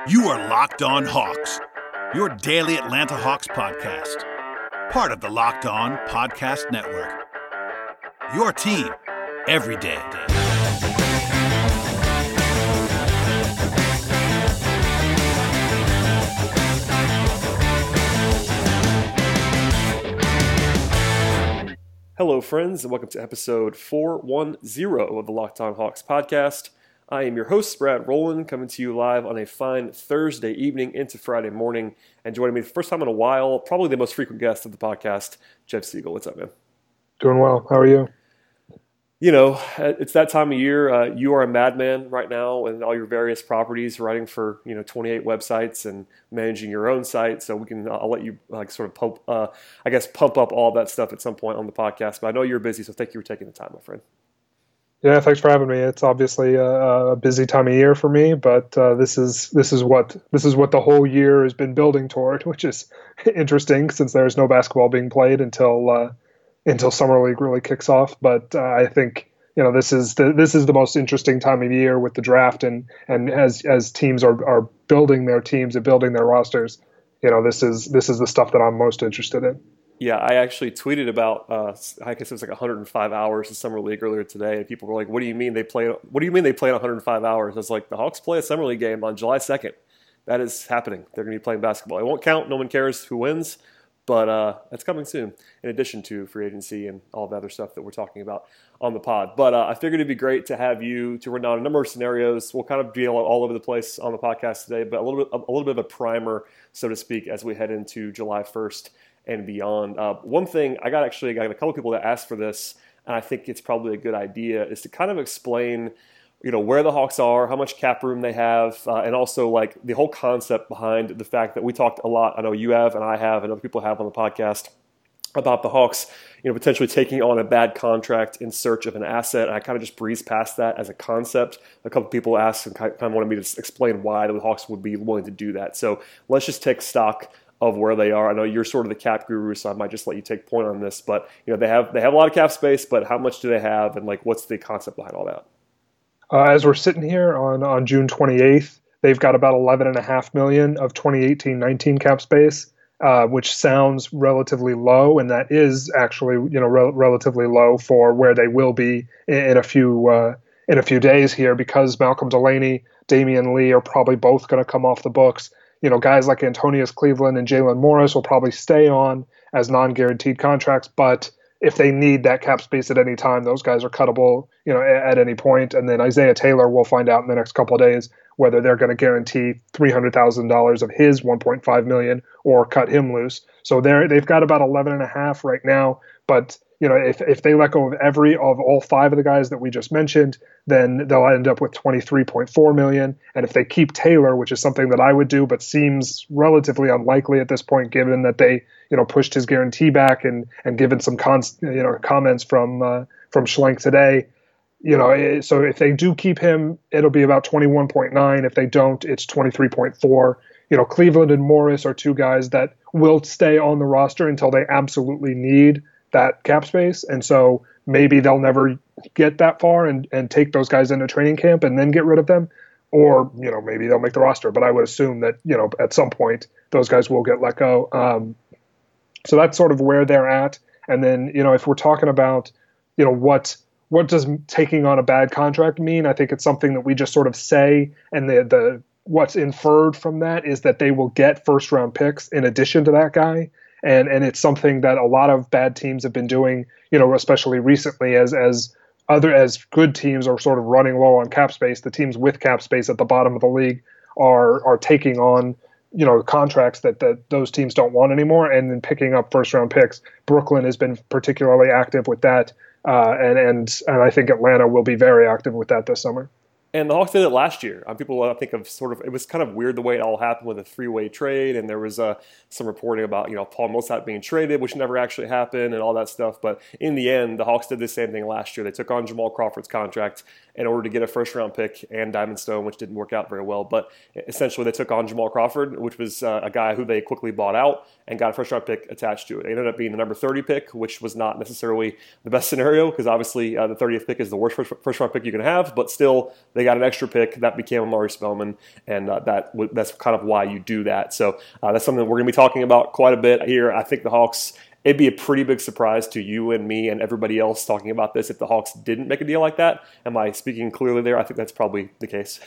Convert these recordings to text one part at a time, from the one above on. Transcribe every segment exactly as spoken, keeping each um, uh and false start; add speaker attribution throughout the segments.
Speaker 1: You are Locked On Hawks, your daily Atlanta Hawks podcast. Part of the Locked On Podcast Network. Your team every day.
Speaker 2: Hello, friends, and welcome to episode four ten of the Locked On Hawks podcast. I am your host, Brad Rowland, coming to you live on a fine Thursday evening into Friday morning. And joining me for the first time in a while, probably the most frequent guest of the podcast, Jeff Siegel. What's up, man?
Speaker 3: Doing well. How are you?
Speaker 2: You know, it's that time of year. Uh, you are a madman right now and all your various properties, writing for, you know, twenty-eight websites and managing your own site. So we can, I'll let you like sort of pump, uh, I guess, pump up all that stuff at some point on the podcast. But I know you're busy, so thank you for taking the time, my friend.
Speaker 3: Yeah, thanks for having me. It's obviously a, a busy time of year for me, but uh, this is this is what this is what the whole year has been building toward, which is interesting since there's no basketball being played until uh, until summer league really kicks off. But uh, I think you know this is the this is the most interesting time of year with the draft, and and as as teams are are building their teams and building their rosters, you know this is this is the stuff that I'm most interested in.
Speaker 2: Yeah, I actually tweeted about, uh, I guess it was like one hundred five hours in Summer League earlier today, and people were like, what do you mean they play, what do you mean they play in one hundred five hours? I was like, the Hawks play a Summer League game on July second. That is happening. They're going to be playing basketball. It won't count. No one cares who wins, but uh, it's coming soon, in addition to free agency and all the other stuff that we're talking about on the pod. But uh, I figured it'd be great to have you to run down a number of scenarios. We'll kind of be all, all over the place on the podcast today, but a little bit, a little bit of a primer, so to speak, as we head into July first. And beyond. Uh, one thing, I got actually I got a couple people that asked for this, and I think it's probably a good idea, is to kind of explain, you know, where the Hawks are, how much cap room they have, uh, and also like the whole concept behind the fact that we talked a lot, I know you have and I have and other people have on the podcast, about the Hawks, you know, potentially taking on a bad contract in search of an asset. And I kind of just breezed past that as a concept. A couple people asked and kind of wanted me to explain why the Hawks would be willing to do that. So let's just take stock of where they are. I know you're sort of the cap guru, so I might just let you take point on this. But you know, they have they have a lot of cap space, but how much do they have, and like what's the concept behind all that?
Speaker 3: Uh, as we're sitting here on, on June twenty-eighth, they've got about eleven point five million dollars of twenty eighteen nineteen cap space, uh, which sounds relatively low, and that is actually you know re- relatively low for where they will be in, in a few uh, in a few days here, because Malcolm Delaney, Damian Lee are probably both going to come off the books. You know, guys like Antonius Cleveland and Jalen Morris will probably stay on as non-guaranteed contracts, but if they need that cap space at any time, those guys are cuttable, you know, at, at any point. And then Isaiah Taylor, we'll find out in the next couple of days whether they're going to guarantee three hundred thousand dollars of his one point five million dollars or cut him loose. So they're, they've got about eleven and a half right now, but you know, if if they let go of every of all five of the guys that we just mentioned, then they'll end up with twenty-three point four million dollars. And if they keep Taylor, which is something that I would do, but seems relatively unlikely at this point, given that they, you know, pushed his guarantee back and and given some cons, you know, comments from uh, from Schlenk today, you know, so if they do keep him, it'll be about twenty-one point nine. If they don't, it's twenty-three point four. You know, Cleveland and Morris are two guys that will stay on the roster until they absolutely need that cap space, and so maybe they'll never get that far and, and take those guys into training camp and then get rid of them, or you know maybe they'll make the roster. But I would assume that you know at some point those guys will get let go. Um, so that's sort of where they're at. And then you know if we're talking about you know what what does taking on a bad contract mean? I think it's something that we just sort of say, and the the what's inferred from that is that they will get first round picks in addition to that guy. And and it's something that a lot of bad teams have been doing, you know, especially recently as as other as good teams are sort of running low on cap space. The teams with cap space at the bottom of the league are are taking on, you know, contracts that, that those teams don't want anymore, and then picking up first round picks. Brooklyn has been particularly active with that, uh, and and and I think Atlanta will be very active with that this summer.
Speaker 2: And the Hawks did it last year. Um, people I think of sort of, it was kind of weird the way it all happened with a three-way trade, and there was uh, some reporting about, you know, Paul Millsap being traded, which never actually happened, and all that stuff. But in the end, the Hawks did the same thing last year. They took on Jamal Crawford's contract in order to get a first-round pick and Diamond Stone, which didn't work out very well. But essentially, they took on Jamal Crawford, which was uh, a guy who they quickly bought out and got a first-round pick attached to it. It ended up being the number thirty pick, which was not necessarily the best scenario, because obviously uh, the thirtieth pick is the worst first-round pick you can have, but still they got an extra pick that became Amari Spellman, and uh, that that's kind of why you do that. So uh, that's something we're going to be talking about quite a bit here. I think the Hawks. It'd be a pretty big surprise to you and me and everybody else talking about this if the Hawks didn't make a deal like that. Am I speaking clearly there? I think that's probably the case.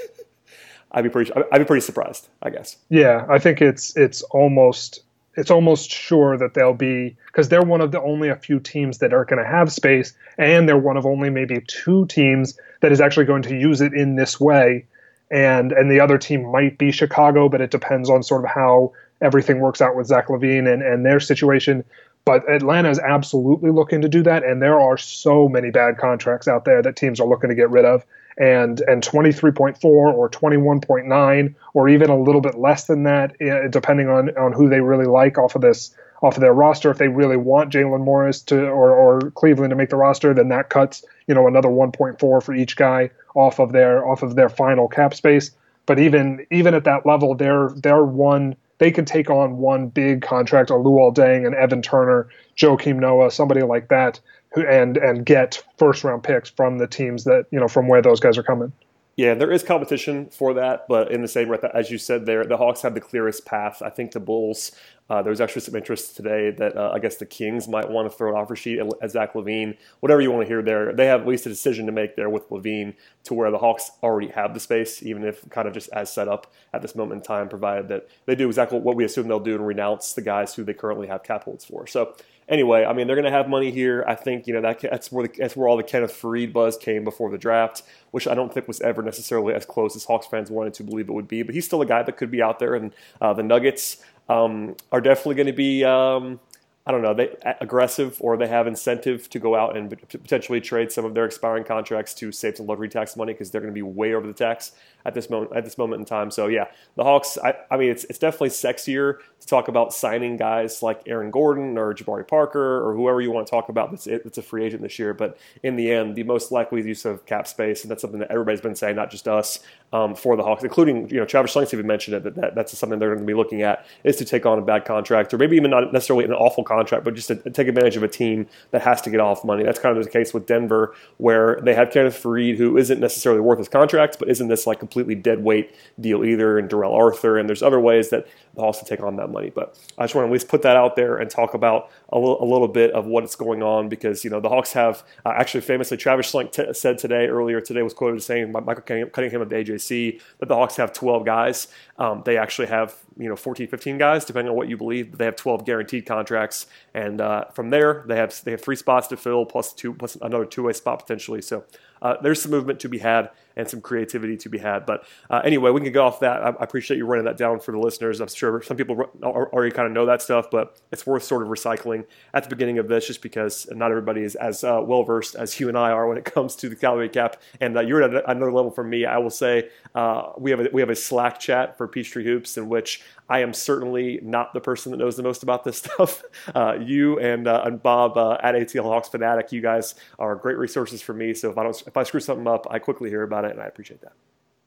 Speaker 2: I'd be pretty. I'd be pretty surprised, I guess.
Speaker 3: Yeah, I think it's it's almost it's almost sure that they'll be, because they're one of the only a few teams that are going to have space, and they're one of only maybe two teams that is actually going to use it in this way. And and the other team might be Chicago, but it depends on sort of how everything works out with Zach LaVine and, and their situation. But Atlanta is absolutely looking to do that, and there are so many bad contracts out there that teams are looking to get rid of. And and twenty-three point four or twenty-one point nine or even a little bit less than that, depending on, on who they really like off of this off of their roster. If they really want Jalen Morris to or, or Cleveland to make the roster, then that cuts, you know, another one point four for each guy off of their off of their final cap space. But even even at that level, they're they're one. They can take on one big contract, a Luol Deng and Evan Turner, Joakim Noah, somebody like that, who and and get first round picks from the teams that, you know, from where those guys are coming.
Speaker 2: Yeah, there is competition for that, but in the same breath, as you said there, the Hawks have the clearest path. I think the Bulls, uh, there was actually some interest today that uh, I guess the Kings might want to throw an offer sheet at Zach LaVine. Whatever you want to hear there, they have at least a decision to make there with LaVine to where the Hawks already have the space, even if kind of just as set up at this moment in time, provided that they do exactly what we assume they'll do and renounce the guys who they currently have cap holds for. So anyway, I mean, they're going to have money here. I think, you know, that that's where the, that's where all the Kenneth Faried buzz came before the draft, which I don't think was ever necessarily as close as Hawks fans wanted to believe it would be. But he's still a guy that could be out there. And uh, the Nuggets um, are definitely going to be, um, I don't know, they aggressive, or they have incentive to go out and potentially trade some of their expiring contracts to save some lottery tax money, because they're going to be way over the tax at this moment at this moment in time. So yeah, the Hawks, I, I mean, it's it's definitely sexier to talk about signing guys like Aaron Gordon or Jabari Parker or whoever you want to talk about that's it's a free agent this year. But in the end, the most likely use of cap space, and that's something that everybody's been saying, not just us, um, for the Hawks, including, you know, Travis Schlenk even mentioned it, that, that that's something they're going to be looking at, is to take on a bad contract, or maybe even not necessarily an awful contract, but just to take advantage of a team that has to get off money. That's kind of the case with Denver, where they have Kenneth Faried, who isn't necessarily worth his contract, but isn't this like completely dead weight deal either, and Darrell Arthur, and there's other ways that the Hawks can take on that money. But I just want to at least put that out there and talk about a little, a little bit of what's going on, because, you know, the Hawks have uh, actually famously, Travis Schlenk t- said today, earlier today, was quoted as saying by Michael Cunningham of the A J C that the Hawks have twelve guys. Um, they actually have, you know, fourteen, fifteen guys, depending on what you believe. But they have twelve guaranteed contracts, and uh, from there they have they have three spots to fill, plus two plus another two-way spot potentially. So uh, there's some movement to be had and some creativity to be had. But uh, anyway, we can go off that. I, I appreciate you running that down for the listeners. I'm sure some people already kind of know that stuff, but it's worth sort of recycling at the beginning of this, just because not everybody is as uh, well versed as you and I are when it comes to the salary cap. And uh, you're at another level from me. I will say uh, we have a, we have a Slack chat for Peachtree Hoops, in which I am certainly not the person that knows the most about this stuff. Uh, you and, uh, and Bob uh, at A T L Hawks Fanatic, you guys are great resources for me. So if I don't, if I screw something up, I quickly hear about it, and I appreciate that.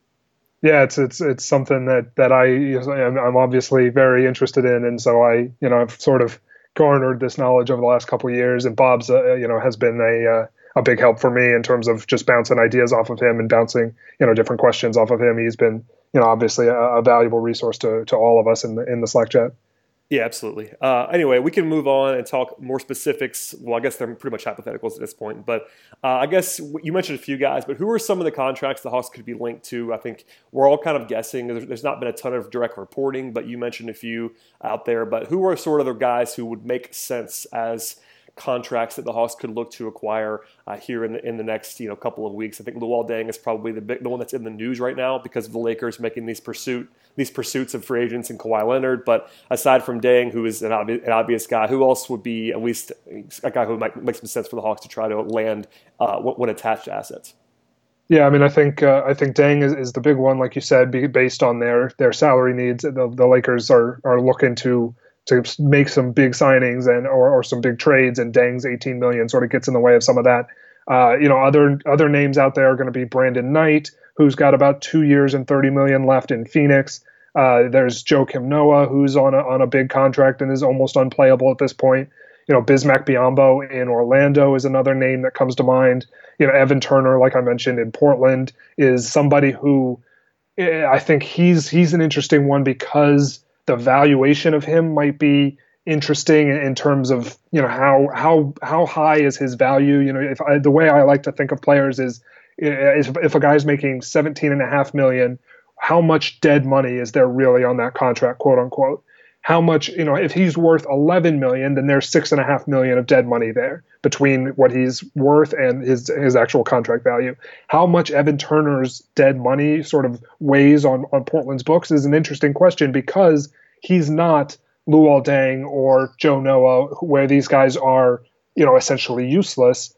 Speaker 3: Yeah, it's it's it's something that that I I'm obviously very interested in, and so I you know I've sort of garnered this knowledge over the last couple of years, and Bob's uh, you know has been a uh, a big help for me in terms of just bouncing ideas off of him and bouncing you know different questions off of him. He's been you know obviously a, a valuable resource to to all of us in the in the Slack chat.
Speaker 2: Yeah, absolutely. Uh, anyway, we can move on and talk more specifics. Well, I guess they're pretty much hypotheticals at this point. But uh, I guess you mentioned a few guys, but who are some of the contracts the Hawks could be linked to? I think we're all kind of guessing. There's, there's not been a ton of direct reporting, but you mentioned a few out there. But who are sort of the guys who would make sense as contracts that the Hawks could look to acquire uh, here in the, in the next you know couple of weeks? I think Luol Deng is probably the big, the one that's in the news right now, because of the Lakers making these pursuit these pursuits of free agents in Kawhi Leonard. But aside from Deng, who is an obvious, an obvious guy, who else would be at least a guy who might make some sense for the Hawks to try to land uh, when attached to assets?
Speaker 3: Yeah, I mean, I think uh, I think Deng is, is the big one, like you said, based on their their salary needs. The, the Lakers are are looking to. to make some big signings and or, or some big trades, and Deng's eighteen million sort of gets in the way of some of that. Uh, you know, other other names out there are going to be Brandon Knight, who's got about two years and thirty million left in Phoenix. Uh, there's Joakim Noah, who's on a on a big contract and is almost unplayable at this point. You know, Bismack Biyombo in Orlando is another name that comes to mind. You know, Evan Turner, like I mentioned, in Portland is somebody who I think he's he's an interesting one because the valuation of him might be interesting in terms of, you know, how how how high is his value. You know, if I, the way I like to think of players is, is if a guy's making seventeen and a half million, how much dead money is there really on that contract, quote unquote? How much, you know, if he's worth eleven million, then there's six and a half million of dead money there between what he's worth and his his actual contract value. How much Evan Turner's dead money sort of weighs on, on Portland's books is an interesting question because he's not Luol Deng or Joe Noah, where these guys are, you know, essentially useless.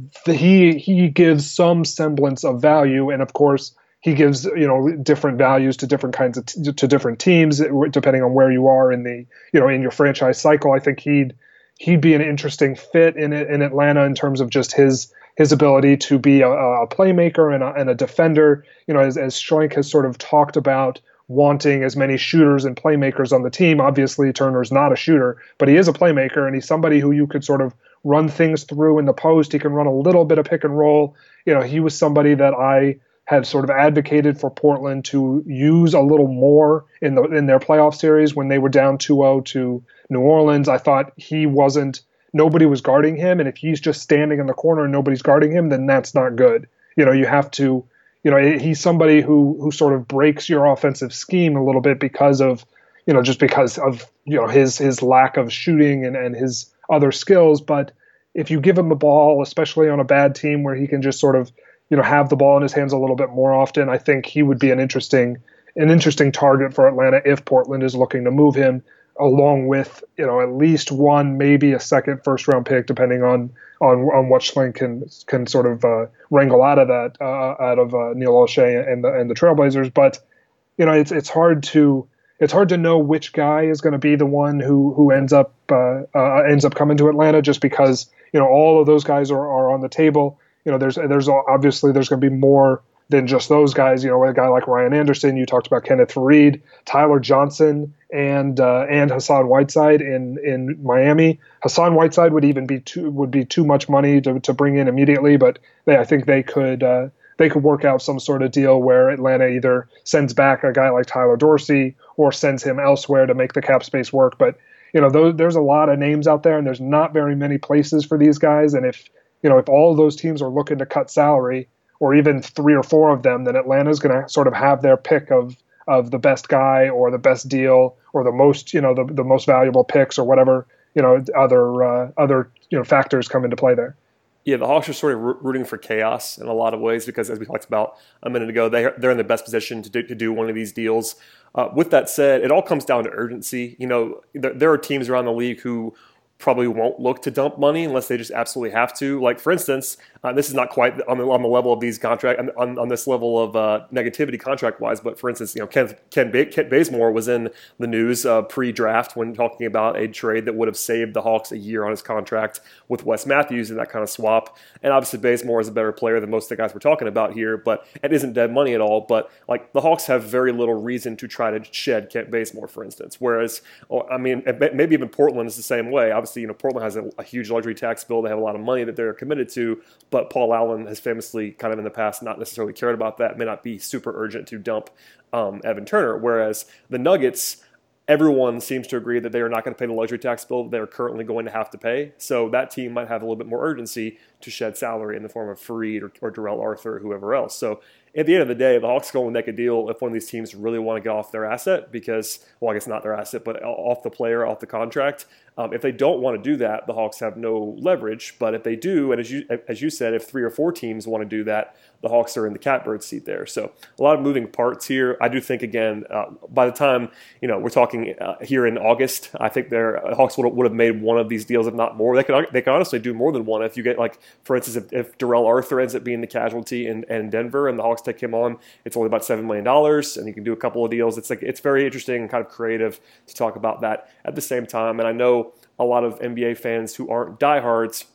Speaker 3: He he gives some semblance of value, and of course, he gives, you know, different values to different kinds of t- to different teams depending on where you are in the, you know, in your franchise cycle. I think he'd he'd be an interesting fit in in Atlanta in terms of just his his ability to be a, a playmaker and a, and a defender. You know, as as Schlenk has sort of talked about wanting as many shooters and playmakers on the team. Obviously, Turner's not a shooter, but he is a playmaker, and he's somebody who you could sort of run things through in the post. He can run a little bit of pick and roll. You know, he was somebody that I had sort of advocated for Portland to use a little more in the in their playoff series when they were down two oh to New Orleans. I thought he wasn't, nobody was guarding him, and if he's just standing in the corner and nobody's guarding him, then that's not good. You know, you have to, you know, he's somebody who who sort of breaks your offensive scheme a little bit because of, you know, just because of, you know, his his lack of shooting and, and his other skills. But if you give him the ball, especially on a bad team where he can just sort of, you know, have the ball in his hands a little bit more often, I think he would be an interesting, an interesting target for Atlanta if Portland is looking to move him, along with, you know, at least one, maybe a second first round pick, depending on on, on what Schlenk can can sort of uh, wrangle out of that, uh, out of uh, Neil Olshey and the and the Trailblazers. But, you know, it's it's hard to it's hard to know which guy is going to be the one who who ends up uh, uh, ends up coming to Atlanta, just because, you know, all of those guys are, are on the table. You know, there's there's obviously there's going to be more than just those guys. You know, a guy like Ryan Anderson, you talked about Kenneth Faried, Tyler Johnson, and uh, and Hassan Whiteside in, in Miami. Hassan Whiteside would even be too would be too much money to, to bring in immediately, but they, I think they could uh, they could work out some sort of deal where Atlanta either sends back a guy like Tyler Dorsey or sends him elsewhere to make the cap space work. But, you know, those, there's a lot of names out there, and there's not very many places for these guys, and if you know, if all of those teams are looking to cut salary, or even three or four of them, then Atlanta's going to sort of have their pick of of the best guy or the best deal or the most, you know, the, the most valuable picks or whatever, you know, other uh, other you know factors come into play there.
Speaker 2: Yeah, the Hawks are sort of rooting for chaos in a lot of ways because, as we talked about a minute ago, they they're in the best position to do, to do one of these deals. Uh, with that said, it all comes down to urgency. You know, there, there are teams around the league who probably won't look to dump money unless they just absolutely have to. Like, for instance, uh, this is not quite on the, on the level of these contract on, on this level of uh, negativity contract-wise, but for instance, you know, Ken, Ken, ba- Ken Bazemore was in the news uh, pre-draft when talking about a trade that would have saved the Hawks a year on his contract with Wes Matthews and that kind of swap. And obviously, Bazemore is a better player than most of the guys we're talking about here, but it isn't dead money at all. But like, the Hawks have very little reason to try to shed Kent Bazemore, for instance. Whereas, I mean, maybe even Portland is the same way. Obviously, you know, Portland has a, a huge luxury tax bill. They have a lot of money that they're committed to, but Paul Allen has famously kind of in the past not necessarily cared about that, may not be super urgent to dump um, Evan Turner. Whereas the Nuggets, everyone seems to agree that they are not going to pay the luxury tax bill they're currently going to have to pay. So that team might have a little bit more urgency to shed salary in the form of Faried or, or Darrell Arthur or whoever else. So at the end of the day, the Hawks go and make a deal if one of these teams really want to get off their asset because, well, I guess not their asset, but off the player, off the contract. Um, if they don't want to do that, the Hawks have no leverage. But if they do, and as you as you said, if three or four teams want to do that, the Hawks are in the catbird seat there. So a lot of moving parts here. I do think, again, uh, by the time, you know, we're talking uh, here in August, I think their uh, Hawks would, would have made one of these deals, if not more. They could they could honestly do more than one. If you get, like, for instance, if, if Darrell Arthur ends up being the casualty in, in Denver and the Hawks take him on, it's only about seven million dollars, and you can do a couple of deals. It's like it's very interesting and kind of creative to talk about that at the same time. And I know a lot of N B A fans who aren't diehards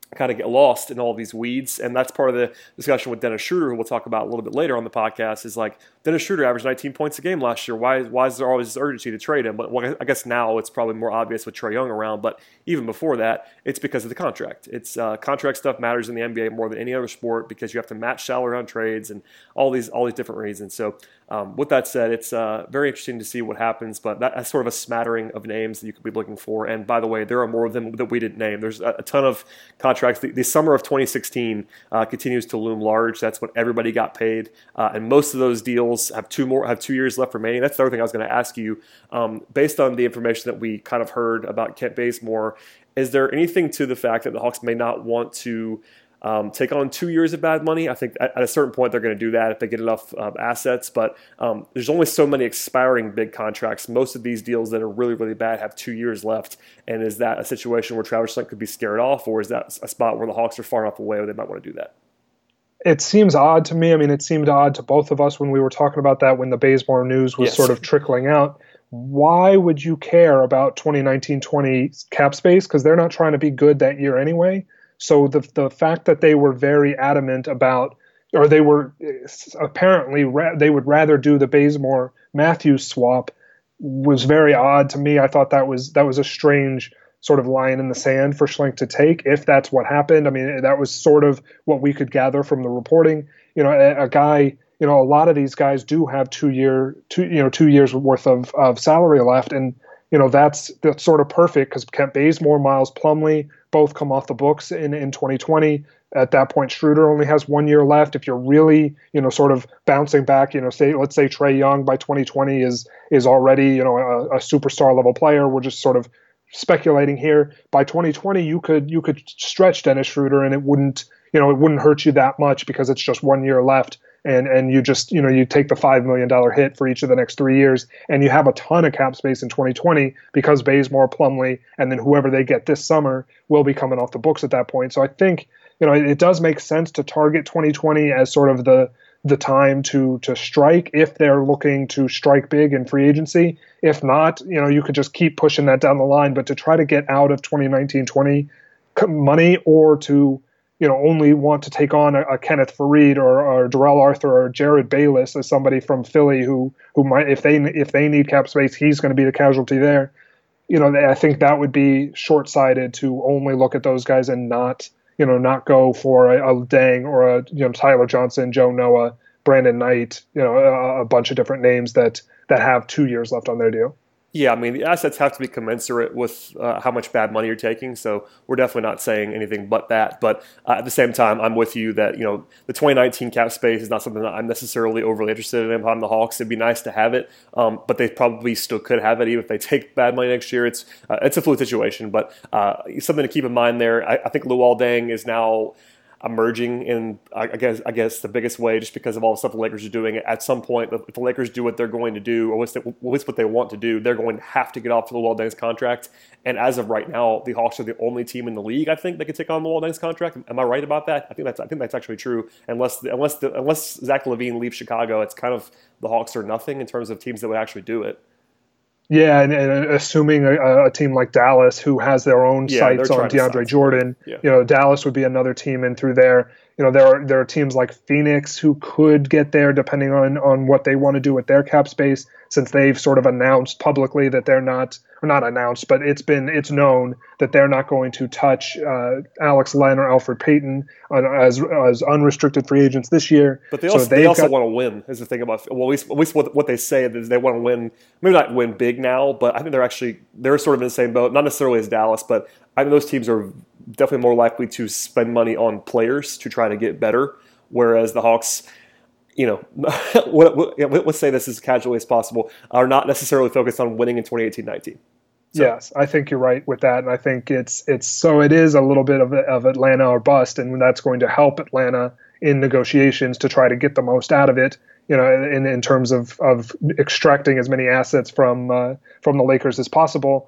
Speaker 2: kind of get lost in all these weeds. And that's part of the discussion with Dennis Schroeder, who we'll talk about a little bit later on the podcast, is like, Dennis Schroeder averaged nineteen points a game last year. Why, why is there always this urgency to trade him? But well, I guess now it's probably more obvious with Trae Young around. But even before that, it's because of the contract. It's uh, contract stuff matters in the N B A more than any other sport because you have to match salary on trades and all these all these different reasons. So um, with that said, it's uh, very interesting to see what happens. But that, that's sort of a smattering of names that you could be looking for. And by the way, there are more of them that we didn't name. There's a, a ton of contracts. The, the summer of twenty sixteen uh, continues to loom large. That's when everybody got paid, uh, and most of those deals have two more have two years left remaining. That's the other thing I was going to ask you. Um, based on the information that we kind of heard about Kent Bazemore, is there anything to the fact that the Hawks may not want to um, take on two years of bad money? I think at, at a certain point they're going to do that if they get enough uh, assets. But um, there's only so many expiring big contracts. Most of these deals that are really, really bad have two years left. And is that a situation where Travis Schlenk could be scared off, or is that a spot where the Hawks are far enough away where they might want to do that?
Speaker 3: It seems odd to me. I mean, it seemed odd to both of us when we were talking about that when the Bazemore news was
Speaker 2: yes.
Speaker 3: sort of trickling out. Why would you care about twenty nineteen twenty cap space? Because they're not trying to be good that year anyway. So the the fact that they were very adamant about, or they were apparently ra- they would rather do the Bazemore Matthews swap was very odd to me. I thought that was that was a strange sort of line in the sand for Schlenk to take, if that's what happened. I mean, that was sort of what we could gather from the reporting. You know, a, a guy, you know, a lot of these guys do have two year, two, you know, two years worth of, of salary left. And, you know, that's, that's sort of perfect because Kent Bazemore, Miles Plumlee, both come off the books in, in twenty twenty. At that point, Schroeder only has one year left. If you're really, you know, sort of bouncing back, you know, say, let's say Trae Young by twenty twenty is, is already, you know, a, a superstar level player. We're just sort of speculating here. By twenty twenty, you could you could stretch Dennis Schroeder, and it wouldn't you know it wouldn't hurt you that much because it's just one year left, and and you just you know you take the five million dollar hit for each of the next three years, and you have a ton of cap space in twenty twenty because Bazemore, Plumlee, and then whoever they get this summer will be coming off the books at that point. So I think you know it, it does make sense to target twenty twenty as sort of the the time to to strike if they're looking to strike big in free agency. If not, you know, you could just keep pushing that down the line. But to try to get out of twenty nineteen twenty money, or to, you know, only want to take on a, a Kenneth Faried or, or Darrell Arthur or Jared Bayless as somebody from Philly who who might, if they if they need cap space, he's going to be the casualty there. You know, I think that would be short-sighted to only look at those guys and not, you know, not go for a, a Deng or a, you know, Tyler Johnson, Joe Noah, Brandon Knight, you know, a, a bunch of different names that that have two years left on their deal.
Speaker 2: Yeah, I mean, the assets have to be commensurate with uh, how much bad money you're taking, so we're definitely not saying anything but that. But uh, at the same time, I'm with you that, you know, the twenty nineteen cap space is not something that I'm necessarily overly interested in if I'm the Hawks. It'd be nice to have it, um, but they probably still could have it even if they take bad money next year. It's uh, it's a fluid situation, but uh, something to keep in mind there. I, I think Luol Deng is now emerging in, I guess, I guess the biggest way, just because of all the stuff the Lakers are doing. At some point, if the Lakers do what they're going to do, or what's the, what's what they want to do, they're going to have to get off Luol Deng's contract. And as of right now, the Hawks are the only team in the league, I think, that can take on Luol Deng's contract. Am I right about that? I think that's I think that's actually true. Unless unless the, unless Zach LaVine leaves Chicago, it's kind of the Hawks are nothing in terms of teams that would actually do it.
Speaker 3: Yeah, and, and assuming a, a team like Dallas, who has their own
Speaker 2: yeah,
Speaker 3: sights on DeAndre Jordan, yeah. you know, Dallas would be another team in through there. You know, there are there are teams like Phoenix who could get there depending on, on what they want to do with their cap space, since they've sort of announced publicly that they're not, or not announced, but it's been it's known that they're not going to touch uh, Alex Len or Alfred Payton on, as as unrestricted free agents this year.
Speaker 2: But they also,
Speaker 3: so
Speaker 2: they also
Speaker 3: got,
Speaker 2: want to win, is the thing about, well, at least, at least what, what they say is they want to win, maybe not win big now, but I think they're actually, they're sort of in the same boat, not necessarily as Dallas, but I think those teams are definitely more likely to spend money on players to try to get better, whereas the Hawks, you know, what, what, let's say this as casually as possible, are not necessarily focused on winning in twenty eighteen nineteen. So.
Speaker 3: Yes, I think you're right with that, and I think it's it's so it is a little bit of of Atlanta or bust, and that's going to help Atlanta in negotiations to try to get the most out of it. You know, in in terms of of extracting as many assets from uh, from the Lakers as possible.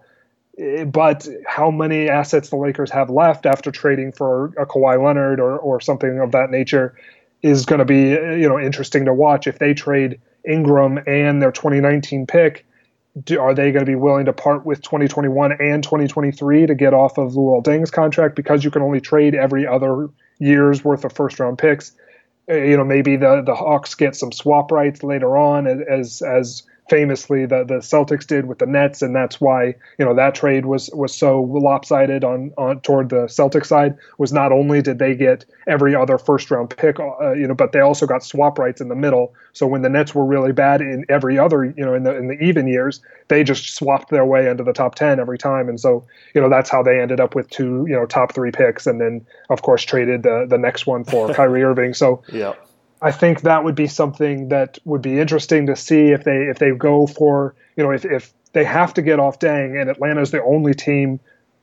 Speaker 3: But how many assets the Lakers have left after trading for a Kawhi Leonard or or something of that nature is going to be, you know, interesting to watch. If they trade Ingram and their twenty nineteen pick, do, are they going to be willing to part with twenty twenty-one and twenty twenty-three to get off of Luol Deng's contract because you can only trade every other year's worth of first round picks? Uh, you know, maybe the the Hawks get some swap rights later on, as as famously the the Celtics did with the Nets, and that's why, you know, that trade was was so lopsided on on toward the Celtics side. Was not only did they get every other first round pick, uh, you know, but they also got swap rights in the middle. So when the Nets were really bad in every other, you know, in the in the even years, they just swapped their way into the top ten every time, and so, you know, that's how they ended up with two, you know, top three picks, and then of course traded the the next one for Kyrie Irving. So
Speaker 2: yeah.
Speaker 3: I think that would be something that would be interesting to see if they if they go for, you know, if, if they have to get off Deng and Atlanta's the only team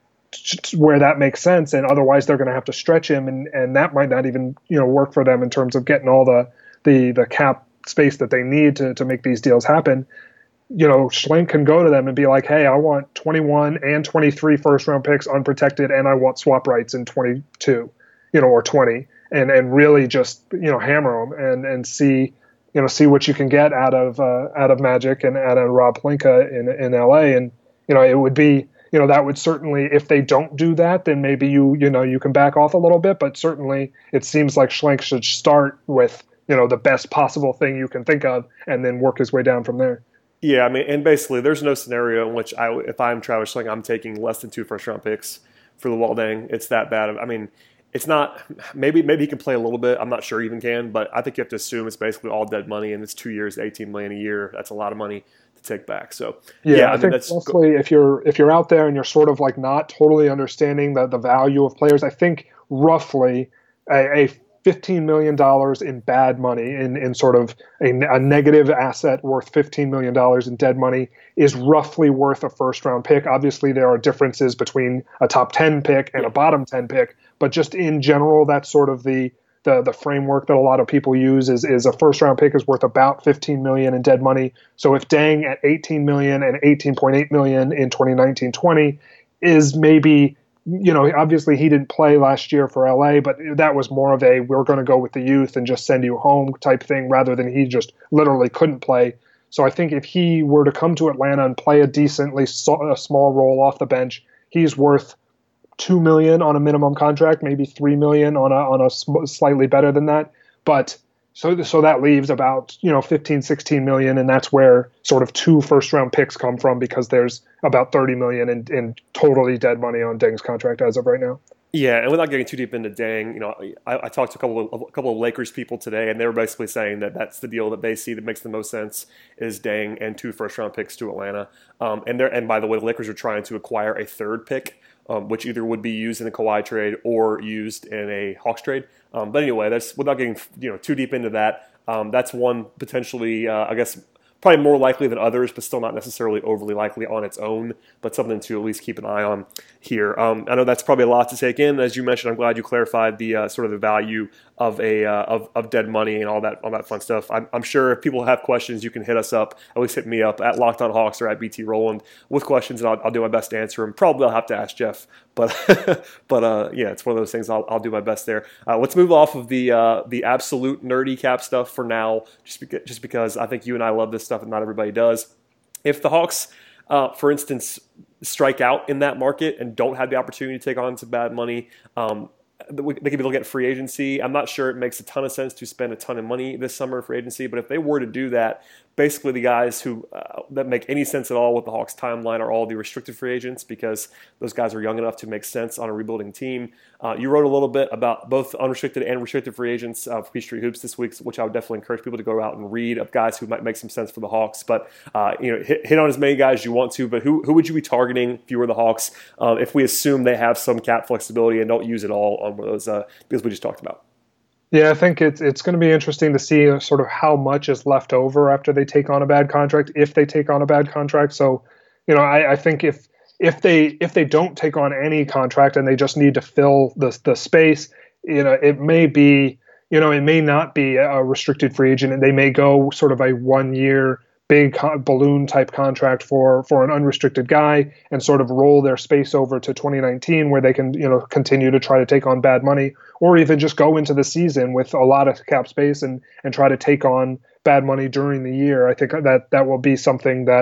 Speaker 3: t- where that makes sense, and otherwise they're going to have to stretch him, and, and that might not even, you know, work for them in terms of getting all the the, the cap space that they need to, to make these deals happen. You know, Schlenk can go to them and be like, hey, I want twenty-one and twenty-three first round picks unprotected, and I want swap rights in twenty-two, you know, or twenty. And, and really just, you know, hammer them and, and see, you know, see what you can get out of uh, out of Magic and out of Rob Pelinka in in L A. And, you know, it would be, you know, that would certainly, if they don't do that, then maybe you you know you can back off a little bit. But certainly, it seems like Schlenk should start with, you know, the best possible thing you can think of, and then work his way down from there.
Speaker 2: Yeah, I mean, and basically, there's no scenario in which I, if I'm Travis Schlenk, I'm taking less than two first round picks for Luol Deng. It's that bad. I mean. It's not, maybe maybe he can play a little bit. I'm not sure he even can, but I think you have to assume it's basically all dead money, and it's two years, eighteen million dollars a year. That's a lot of money to take back. So
Speaker 3: yeah,
Speaker 2: yeah
Speaker 3: I,
Speaker 2: I mean,
Speaker 3: think
Speaker 2: that's
Speaker 3: mostly if you're if you're out there and you're sort of like not totally understanding the, the value of players, I think roughly a, a fifteen million dollars in bad money, in, in sort of a, a negative asset worth fifteen million dollars in dead money is roughly worth a first round pick. Obviously, there are differences between a top ten pick and a bottom ten pick, but just in general, that's sort of the the the framework that a lot of people use is is a first round pick is worth about fifteen million in dead money. So if Deng at eighteen million and eighteen point eight million in twenty nineteen twenty is maybe, you know, obviously he didn't play last year for L A, but that was more of a we're going to go with the youth and just send you home type thing rather than he just literally couldn't play. So I think if he were to come to Atlanta and play a decently so, a small role off the bench, he's worth two million on a minimum contract, maybe three million on a on a sm- slightly better than that. But so so that leaves about, you know, fifteen, sixteen million, and that's where sort of two first round picks come from, because there's about thirty million in, in totally dead money on Deng's contract as of right now.
Speaker 2: Yeah, and without getting too deep into Deng, you know, I, I talked to a couple of a couple of Lakers people today, and they were basically saying that that's the deal that they see that makes the most sense is Deng and two first round picks to Atlanta. Um, and they're and by the way, the Lakers are trying to acquire a third pick, um, which either would be used in the Kawhi trade or used in a Hawks trade. Um, but anyway, that's without getting, you know, too deep into that. Um, that's one potentially, uh, I guess. Probably more likely than others, but still not necessarily overly likely on its own, but something to at least keep an eye on here. Um, I know that's probably a lot to take in. As you mentioned, I'm glad you clarified the uh, sort of the value of a uh, of, of dead money and all that all that fun stuff. I'm, I'm sure if people have questions, you can hit us up, at least hit me up at Locked On Hawks or at B T Rowland with questions, and I'll, I'll do my best to answer them. Probably I'll have to ask Jeff, but but uh, yeah, it's one of those things. I'll, I'll do my best there. Uh, let's move off of the uh, the absolute nerdy cap stuff for now, just beca- just because I think you and I love this stuff and not everybody does. If the Hawks, uh, for instance, strike out in that market and don't have the opportunity to take on some bad money, um, they could be looking at free agency. I'm not sure it makes a ton of sense to spend a ton of money this summer for agency, but if they were to do that, basically the guys who uh, that make any sense at all with the Hawks timeline are all the restricted free agents, because those guys are young enough to make sense on a rebuilding team. Uh, you wrote a little bit about both unrestricted and restricted free agents uh, for Peachtree Hoops this week, which I would definitely encourage people to go out and read, of guys who might make some sense for the Hawks. But uh, you know, hit, hit on as many guys as you want to. But who who would you be targeting if you were the Hawks? Uh, if we assume they have some cap flexibility and don't use it all on those uh, deals we just talked about.
Speaker 3: Yeah, I think it's it's going to be interesting to see sort of how much is left over after they take on a bad contract, if they take on a bad contract. So, you know, I, I think if if they if they don't take on any contract and they just need to fill the the space, you know, it may be, you know, it may not be a restricted free agent, and they may go sort of a one year big balloon type contract for for an unrestricted guy and sort of roll their space over to twenty nineteen, where they can, you know, continue to try to take on bad money, or even just go into the season with a lot of cap space and and try to take on bad money during the year. I think that that will be something that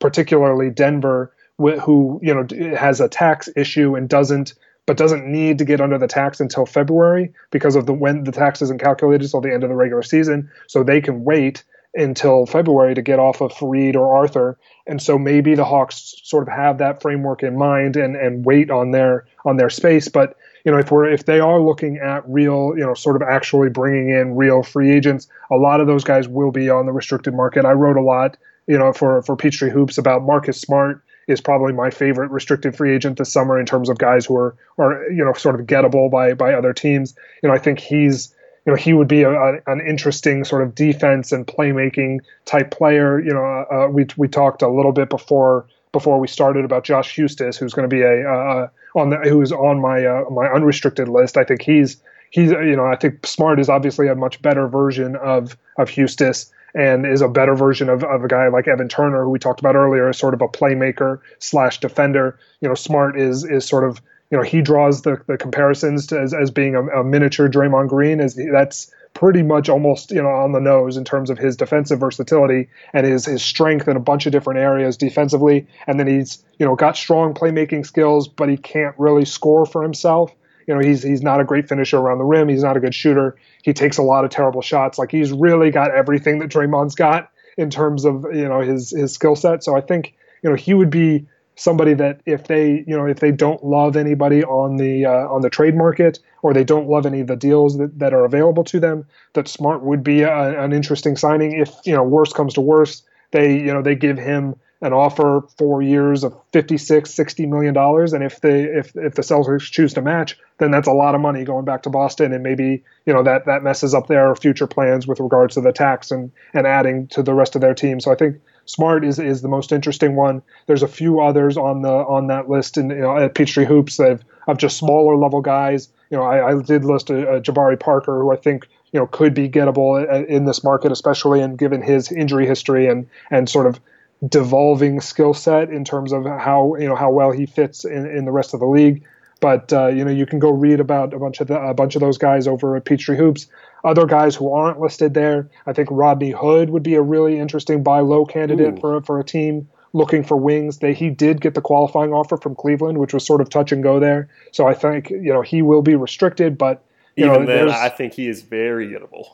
Speaker 3: particularly Denver, who you know has a tax issue and doesn't but doesn't need to get under the tax until February because of the when the tax isn't calculated till the end of the regular season, so they can wait until February to get off of Farid or Arthur. And so maybe the Hawks sort of have that framework in mind and, and wait on their on their space. But you know, if we're if they are looking at real, you know, sort of actually bringing in real free agents, a lot of those guys will be on the restricted market. I wrote a lot, you know, for for Peachtree Hoops about Marcus Smart is probably my favorite restricted free agent this summer in terms of guys who are are you know sort of gettable by by other teams. You know, I think he's you know he would be a, a, an interesting sort of defense and playmaking type player. You know, uh, we we talked a little bit before before we started about Josh Huestis, who's going to be a uh, on the who's on my uh, my unrestricted list. I think he's he's you know I think Smart is obviously a much better version of of Huestis, and is a better version of, of a guy like Evan Turner, who we talked about earlier, as sort of a playmaker slash defender. You know, Smart is is sort of, you know, he draws the, the comparisons to, as, as being a, a miniature Draymond Green. Is that's pretty much almost, you know, on the nose in terms of his defensive versatility and his his strength in a bunch of different areas defensively. And then he's, you know, got strong playmaking skills, but he can't really score for himself. You know, he's he's not a great finisher around the rim. He's not a good shooter. He takes a lot of terrible shots. Like, he's really got everything that Draymond's got in terms of, you know, his his skill set. So I think, you know, he would be somebody that if they, you know, if they don't love anybody on the uh, on the trade market, or they don't love any of the deals that, that are available to them, that Smart would be a, an interesting signing. If, you know, worst comes to worst, they, you know, they give him an offer four years of fifty-six, sixty million dollars. And if they, if, if the Celtics choose to match, then that's a lot of money going back to Boston. And maybe, you know, that, that messes up their future plans with regards to the tax and, and adding to the rest of their team. So I think Smart is, is the most interesting one. There's a few others on the, on that list, and, you know, at Peachtree Hoops of, of just smaller level guys. You know, I, I did list a, a Jabari Parker, who I think, you know, could be gettable in this market, especially and given his injury history and, and sort of devolving skill set in terms of how, you know, how well he fits in, in the rest of the league. But uh, you know, you can go read about a bunch of the, a bunch of those guys over at Peachtree Hoops. Other guys who aren't listed there, I think Rodney Hood would be a really interesting buy low candidate Ooh. for for a team looking for wings. They he did get the qualifying offer from Cleveland, which was sort of touch and go there. So I think, you know, he will be restricted, but you
Speaker 2: even
Speaker 3: know,
Speaker 2: then, I think he is very gettable.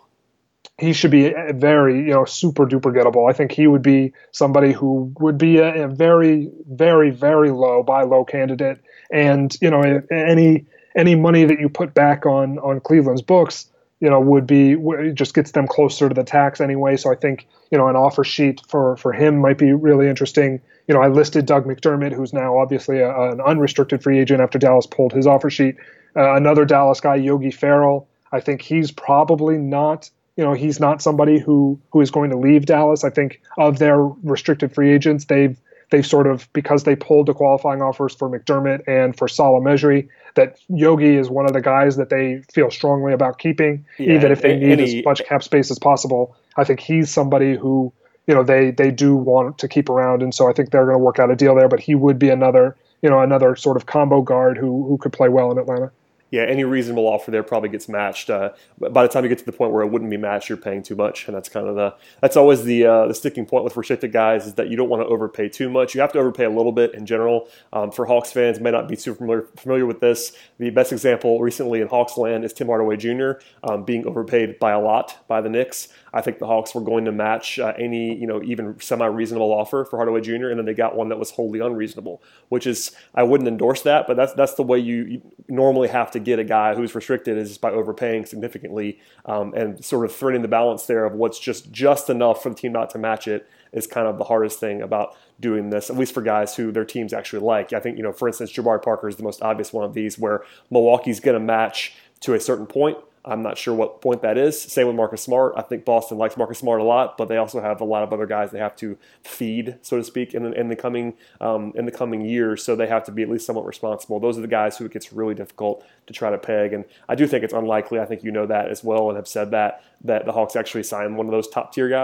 Speaker 3: He should be very, you know, super duper gettable. I think he would be somebody who would be a, a very, very, very low buy low candidate. And, you know, any any money that you put back on on Cleveland's books, you know, would be just gets them closer to the tax anyway. So I think, you know, an offer sheet for for him might be really interesting. You know, I listed Doug McDermott, who's now obviously a, an unrestricted free agent after Dallas pulled his offer sheet. Uh, another Dallas guy, Yogi Ferrell. I think he's probably not. You know, he's not somebody who, who is going to leave Dallas. I think of their restricted free agents, they've they've sort of, because they pulled the qualifying offers for McDermott and for Salah Mejri, that Yogi is one of the guys that they feel strongly about keeping, yeah, even if they need any, as much cap space as possible. I think he's somebody who, you know, they they do want to keep around, and so I think they're going to work out a deal there. But he would be another, you know, another sort of combo guard who who could play well in Atlanta.
Speaker 2: Yeah, any reasonable offer there probably gets matched. Uh, by the time you get to the point where it wouldn't be matched, you're paying too much, and that's kind of the that's always the uh, the sticking point with restricted guys, is that you don't want to overpay too much. You have to overpay a little bit in general. Um, for Hawks fans, may not be super familiar, familiar with this. The best example recently in Hawks land is Tim Hardaway Junior Um, being overpaid by a lot by the Knicks. I think the Hawks were going to match uh, any, you know, even semi-reasonable offer for Hardaway Junior, and then they got one that was wholly unreasonable, which is, I wouldn't endorse that, but that's that's the way you, you normally have to get a guy who's restricted, is by overpaying significantly, um, and sort of threading the balance there of what's just just enough for the team not to match it is kind of the hardest thing about doing this, at least for guys who their teams actually like. I think, you know, for instance, Jabari Parker is the most obvious one of these, where Milwaukee's going to match to a certain point. I'm not sure what point that is. Same with Marcus Smart. I think Boston likes Marcus Smart a lot, but they also have a lot of other guys they have to feed, so to speak, in the, in the coming um, in the coming years. So they have to be at least somewhat responsible. Those are the guys who it gets really difficult to try to peg. And I do think it's unlikely. I think you know that as well and have said that that the Hawks actually sign one of those top tier guys.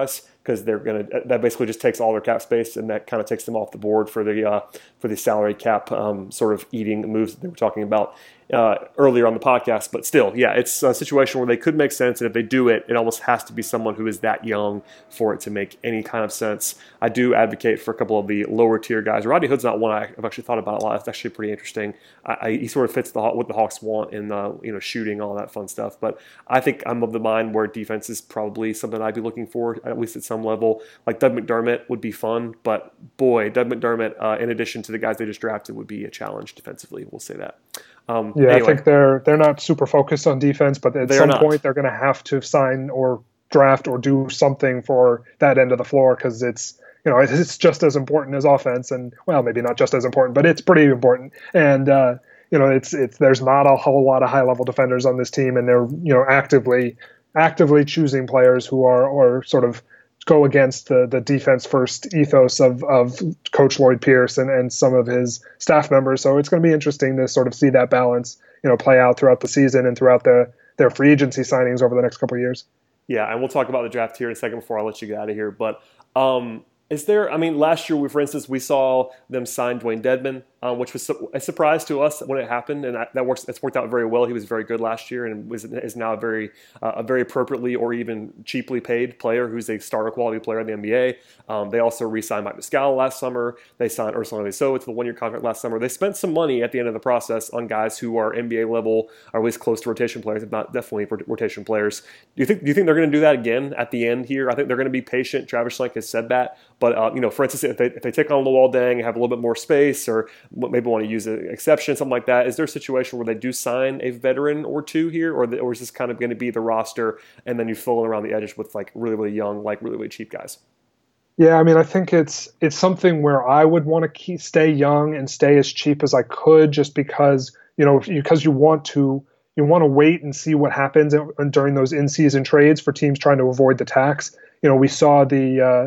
Speaker 2: because they're going to that basically just takes all their cap space, and that kind of takes them off the board for the uh, for the salary cap um, sort of eating moves that they were talking about uh, earlier on the podcast. But still, yeah, it's a situation where they could make sense, and if they do it, it almost has to be someone who is that young for it to make any kind of sense. I do advocate for a couple of the lower tier guys. Rodney Hood's not one I've actually thought about a lot. It's actually pretty interesting. I, I, he sort of fits the what the Hawks want in uh, you know shooting, all that fun stuff. But I think I'm of the mind where defense is probably something I'd be looking for, at least at some level. Like Doug McDermott would be fun, but boy, Doug McDermott, uh, in addition to the guys they just drafted, would be a challenge defensively. We'll say that. Um,
Speaker 3: yeah,
Speaker 2: anyway.
Speaker 3: I think they're they're not super focused on defense, but at
Speaker 2: They are
Speaker 3: some
Speaker 2: not.
Speaker 3: point they're going to have to sign or draft or do something for that end of the floor, because it's you know it's just as important as offense, and well, maybe not just as important, but it's pretty important. And uh, you know, it's it's there's not a whole lot of high level defenders on this team, and they're you know actively actively choosing players who are or sort of go against the the defense first ethos of of Coach Lloyd Pierce and, and some of his staff members. So it's going to be interesting to sort of see that balance, you know, play out throughout the season and throughout the their free agency signings over the next couple of years.
Speaker 2: Yeah, and we'll talk about the draft here in a second before I let you get out of here. But um, is there, I mean, last year, we, for instance, we saw them sign Dwayne Dedman, um, which was a surprise to us when it happened, and that, that works. It's worked out very well. He was very good last year, and was is now a very, uh, a very appropriately or even cheaply paid player who's a starter quality player in the N B A. Um, they also re-signed Mike Muscala last summer. They signed Ursula Leso to the one-year contract last summer. They spent some money at the end of the process on guys who are N B A level, or at least close to rotation players, if not definitely rotation players. Do you think? Do you think they're going to do that again at the end here? I think they're going to be patient. Travis Schlenk has said that, but uh, you know, for instance, if they if they take on Luol Deng and have a little bit more space, or maybe want to use an exception, something like that, is there a situation where they do sign a veteran or two here, or the, or is this kind of going to be the roster, and then you fill in around the edges with like really really young, like really really cheap guys?
Speaker 3: Yeah, I mean, I think it's it's something where I would want to keep, stay young and stay as cheap as I could, just because you know because you, you want to you want to wait and see what happens during those in-season trades for teams trying to avoid the tax. You know, we saw the uh,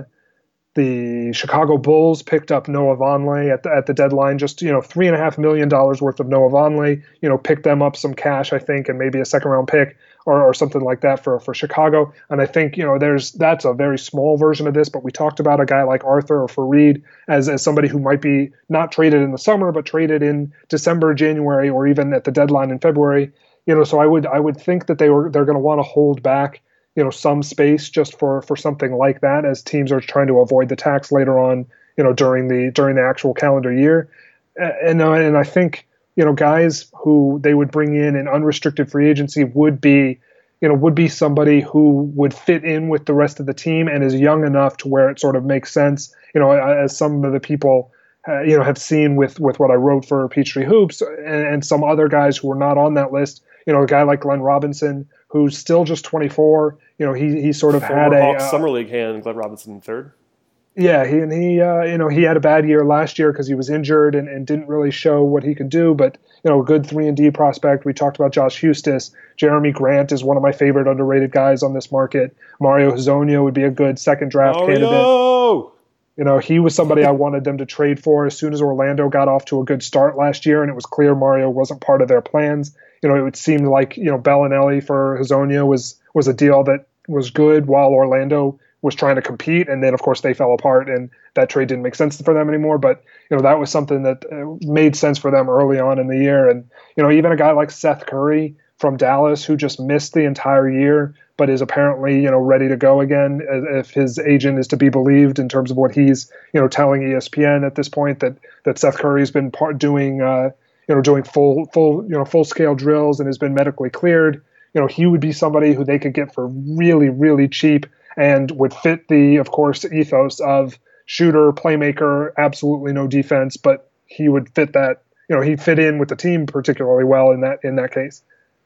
Speaker 3: the Chicago Bulls picked up Noah Vonleh at the, at the deadline, just you know three and a half million dollars worth of Noah Vonleh. You know, picked them up some cash, I think, and maybe a second round pick or, or something like that for for Chicago. And I think you know there's that's a very small version of this, but we talked about a guy like Arthur or Fareed as as somebody who might be not traded in the summer, but traded in December, January, or even at the deadline in February. You know, so I would I would think that they were they're going to want to hold back you know, some space just for, for something like that, as teams are trying to avoid the tax later on, you know, during the during the actual calendar year. And and I think, you know, guys who they would bring in in unrestricted free agency would be, you know, would be somebody who would fit in with the rest of the team and is young enough to where it sort of makes sense, you know, as some of the people, uh, you know, have seen with, with what I wrote for Peachtree Hoops and, and some other guys who are not on that list. You know, a guy like Glenn Robinson, who's still just twenty-four. You know, he he sort of
Speaker 2: Former
Speaker 3: had a
Speaker 2: Hawks
Speaker 3: uh,
Speaker 2: summer league hand, Glenn Robinson in third.
Speaker 3: Yeah, he and he uh, you know he had a bad year last year because he was injured and, and didn't really show what he could do. But you know, a good three and D prospect. We talked about Josh Hustis. Jeremy Grant is one of my favorite underrated guys on this market. Mario Hezonja would be a good second draft
Speaker 2: Mario!
Speaker 3: candidate. You know, he was somebody I wanted them to trade for as soon as Orlando got off to a good start last year, and it was clear Mario wasn't part of their plans. You know, it seemed like, you know, Bellinelli for Hezonja was was a deal that was good while Orlando was trying to compete, and then of course they fell apart, and that trade didn't make sense for them anymore. But you know, that was something that uh, made sense for them early on in the year. And you know, even a guy like Seth Curry from Dallas, who just missed the entire year, but is apparently, you know, ready to go again, if his agent is to be believed in terms of what he's, you know, telling E S P N at this point, that that Seth Curry's been part doing, uh, you know, doing full, full, you know, full scale drills and has been medically cleared. You know, he would be somebody who they could get for really, really cheap and would fit the, of course, ethos of shooter, playmaker, absolutely no defense, but he would fit that, you know, he'd fit in with the team particularly well in that in that case.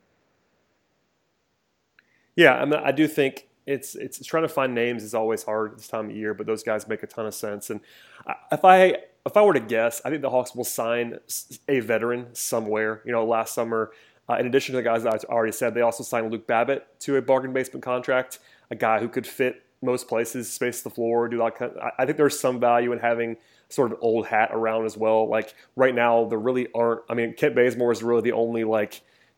Speaker 2: Yeah, I mean, I do think it's it's trying to find names is always hard this time of year, but those guys make a ton of sense. And if I if I were to guess, I think the Hawks will sign a veteran somewhere. You know, last summer, uh, in addition to the guys that I already said, they also signed Luke Babbitt to a bargain basement contract, a guy who could fit most places, space the floor, do that kind of, I think there's some value in having sort of an old hat around as well. Like right now, there really aren't. I mean, Kent Bazemore is really the only like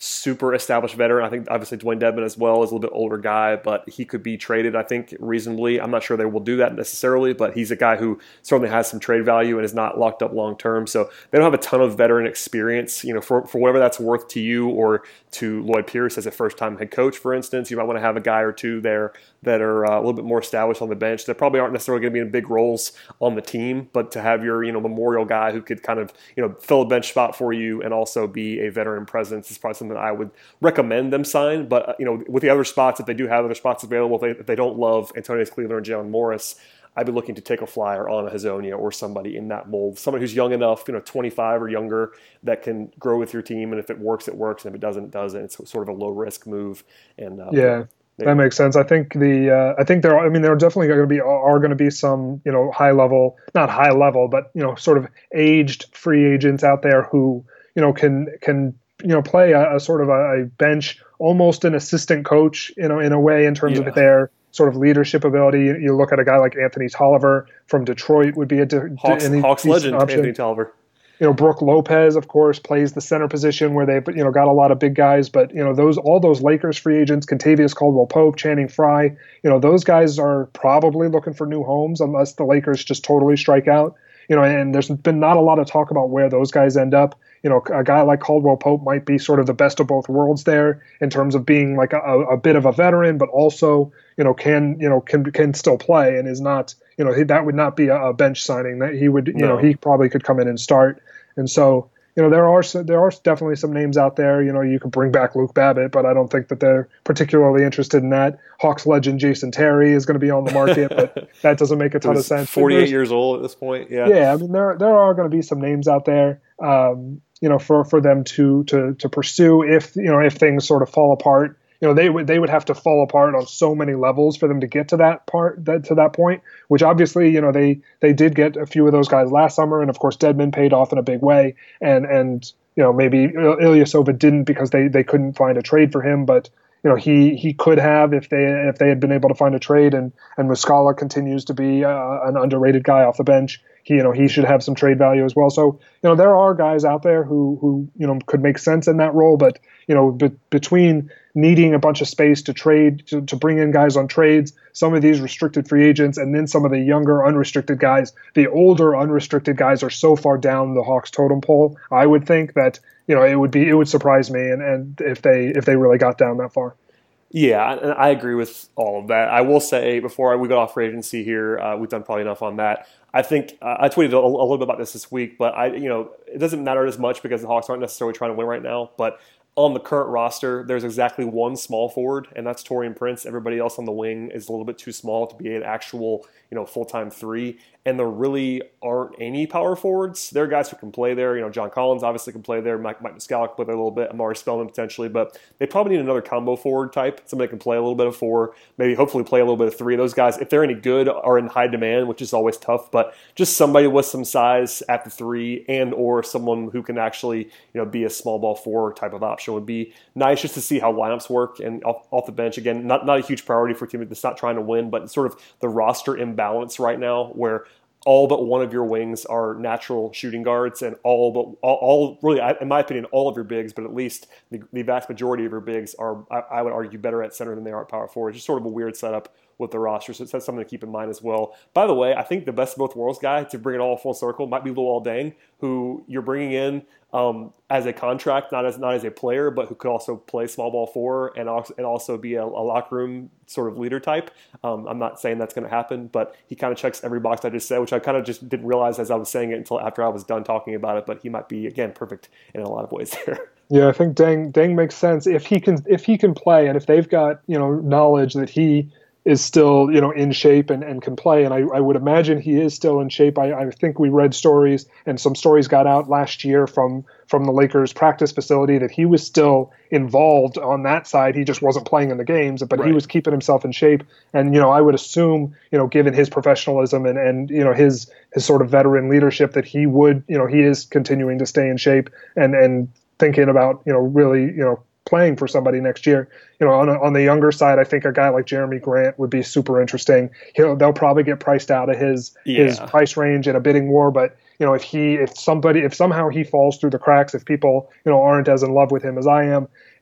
Speaker 2: super established veteran. I think obviously Dwayne Dedmon as well is a little bit older guy, but he could be traded, I think, reasonably. I'm not sure they will do that necessarily, but he's a guy who certainly has some trade value and is not locked up long term. So they don't have a ton of veteran experience, you know, for, for whatever that's worth to you or to Lloyd Pierce as a first-time head coach, for instance. You might want to have a guy or two there that are uh, a little bit more established on the bench. They probably aren't necessarily going to be in big roles on the team, but to have your, you know, memorial guy who could kind of, you know, fill a bench spot for you and also be a veteran presence is probably something I would recommend them sign. But, uh, you know, with the other spots, if they do have other spots available, if they, if they don't love Antonius Cleveland or Jalen Morris, I'd be looking to take a flyer on a Hezonja or somebody in that mold, someone who's young enough, you know, twenty-five or younger, that can grow with your team. And if it works, it works. And if it doesn't, it doesn't. It's sort of a low risk move. And uh,
Speaker 3: yeah. That makes sense. I think the uh, I think there are, I mean there are definitely going to be are going to be some, you know, high level, not high level, but, you know, sort of aged free agents out there who, you know, can can you know play a, a sort of a, a bench, almost an assistant coach, you know, in a way in terms yeah. of their sort of leadership ability. You, you look at a guy like Anthony Tolliver from Detroit would be a de-
Speaker 2: Hawks,
Speaker 3: de-
Speaker 2: Hawks legend option. Anthony Tolliver.
Speaker 3: You know, Brooke Lopez, of course, plays the center position where they, you know, got a lot of big guys. But, you know, those all those Lakers free agents, Kentavious Caldwell-Pope, Channing Frye, you know, those guys are probably looking for new homes unless the Lakers just totally strike out. You know, and there's been not a lot of talk about where those guys end up. You know, a guy like Caldwell-Pope might be sort of the best of both worlds there in terms of being like a, a bit of a veteran, but also, you know, can, you know, can can still play and is not, you know, he, that would not be a, a bench signing. That he would, you
Speaker 2: no.
Speaker 3: know, he probably could come in and start. And so, you know, there are there are definitely some names out there. You know, you could bring back Luke Babbitt, but I don't think that they're particularly interested in that. Hawks legend Jason Terry is going to be on the market, but that doesn't make a ton of sense.
Speaker 2: forty-eight years old at this point. Yeah.
Speaker 3: Yeah. I mean, there there are going to be some names out there, um, you know, for, for them to to to pursue if, you know, if things sort of fall apart. You know, they would they would have to fall apart on so many levels for them to get to that part, that to that point. Which obviously, you know, they they did get a few of those guys last summer, and of course, Dedmon paid off in a big way, and and you know maybe Ilyasova didn't because they, they couldn't find a trade for him, but you know he he could have if they if they had been able to find a trade, and and Muscala continues to be uh, an underrated guy off the bench. He, you know, he should have some trade value as well. So, you know, there are guys out there who, who, you know, could make sense in that role. But, you know, be, between needing a bunch of space to trade, to, to bring in guys on trades, some of these restricted free agents, and then some of the younger unrestricted guys, the older unrestricted guys are so far down the Hawks totem pole. I would think that, you know, it would be, it would surprise me. And, and if they, if they really got down that far.
Speaker 2: Yeah, and I agree with all of that. I will say, before we go off free agency here, uh, we've done probably enough on that. I think uh, I tweeted a, a little bit about this this week, but I, you know, it doesn't matter as much because the Hawks aren't necessarily trying to win right now. But on the current roster, there's exactly one small forward, and that's Taurean Prince. Everybody else on the wing is a little bit too small to be an actual, you know, full-time three. And there really aren't any power forwards. There are guys who can play there. You know, John Collins obviously can play there. Mike, Mike Muscala can play there a little bit. Amari Spellman potentially. But they probably need another combo forward type. Somebody that can play a little bit of four. Maybe hopefully play a little bit of three. Those guys, if they're any good, are in high demand, which is always tough. But just somebody with some size at the three and or someone who can actually, you know, be a small ball four type of option would be nice just to see how lineups work. And off, off the bench, again, not, not a huge priority for a team that's not trying to win, but sort of the roster imbalance right now where all but one of your wings are natural shooting guards, and all but all, all really, in my opinion, all of your bigs, but at least the, the vast majority of your bigs are, I, I would argue, better at center than they are at power forward. It's just sort of a weird setup with the roster, so that's something to keep in mind as well. By the way, I think the best of both worlds guy, to bring it all full circle, might be Luol Deng, who you're bringing in um, as a contract, not as not as a player, but who could also play small ball four and also, and also be a, a locker room sort of leader type. Um, I'm not saying that's going to happen, but he kind of checks every box I just said, which I kind of just didn't realize as I was saying it until after I was done talking about it. But he might be, again, perfect in a lot of ways there.
Speaker 3: Yeah, I think Deng Deng makes sense if he can if he can play, and if they've got, you know, knowledge that he is still, you know, in shape and, and can play. And I, I would imagine he is still in shape. I, I think we read stories, and some stories got out last year from, from the Lakers practice facility that he was still involved on that side. He just wasn't playing in the games, but right. He was keeping himself in shape. And, you know, I would assume, you know, given his professionalism and, and, you know, his, his sort of veteran leadership, that he would, you know, he is continuing to stay in shape and, and thinking about, you know, really, you know, playing for somebody next year. You know, on a, on the younger side, I think a guy like Jeremy Grant would be super interesting. He'll, they'll probably get priced out of his yeah. his price range in a bidding war, but you know, if he if somebody if somehow he falls through the cracks, if people, you know, aren't as in love with him as I am,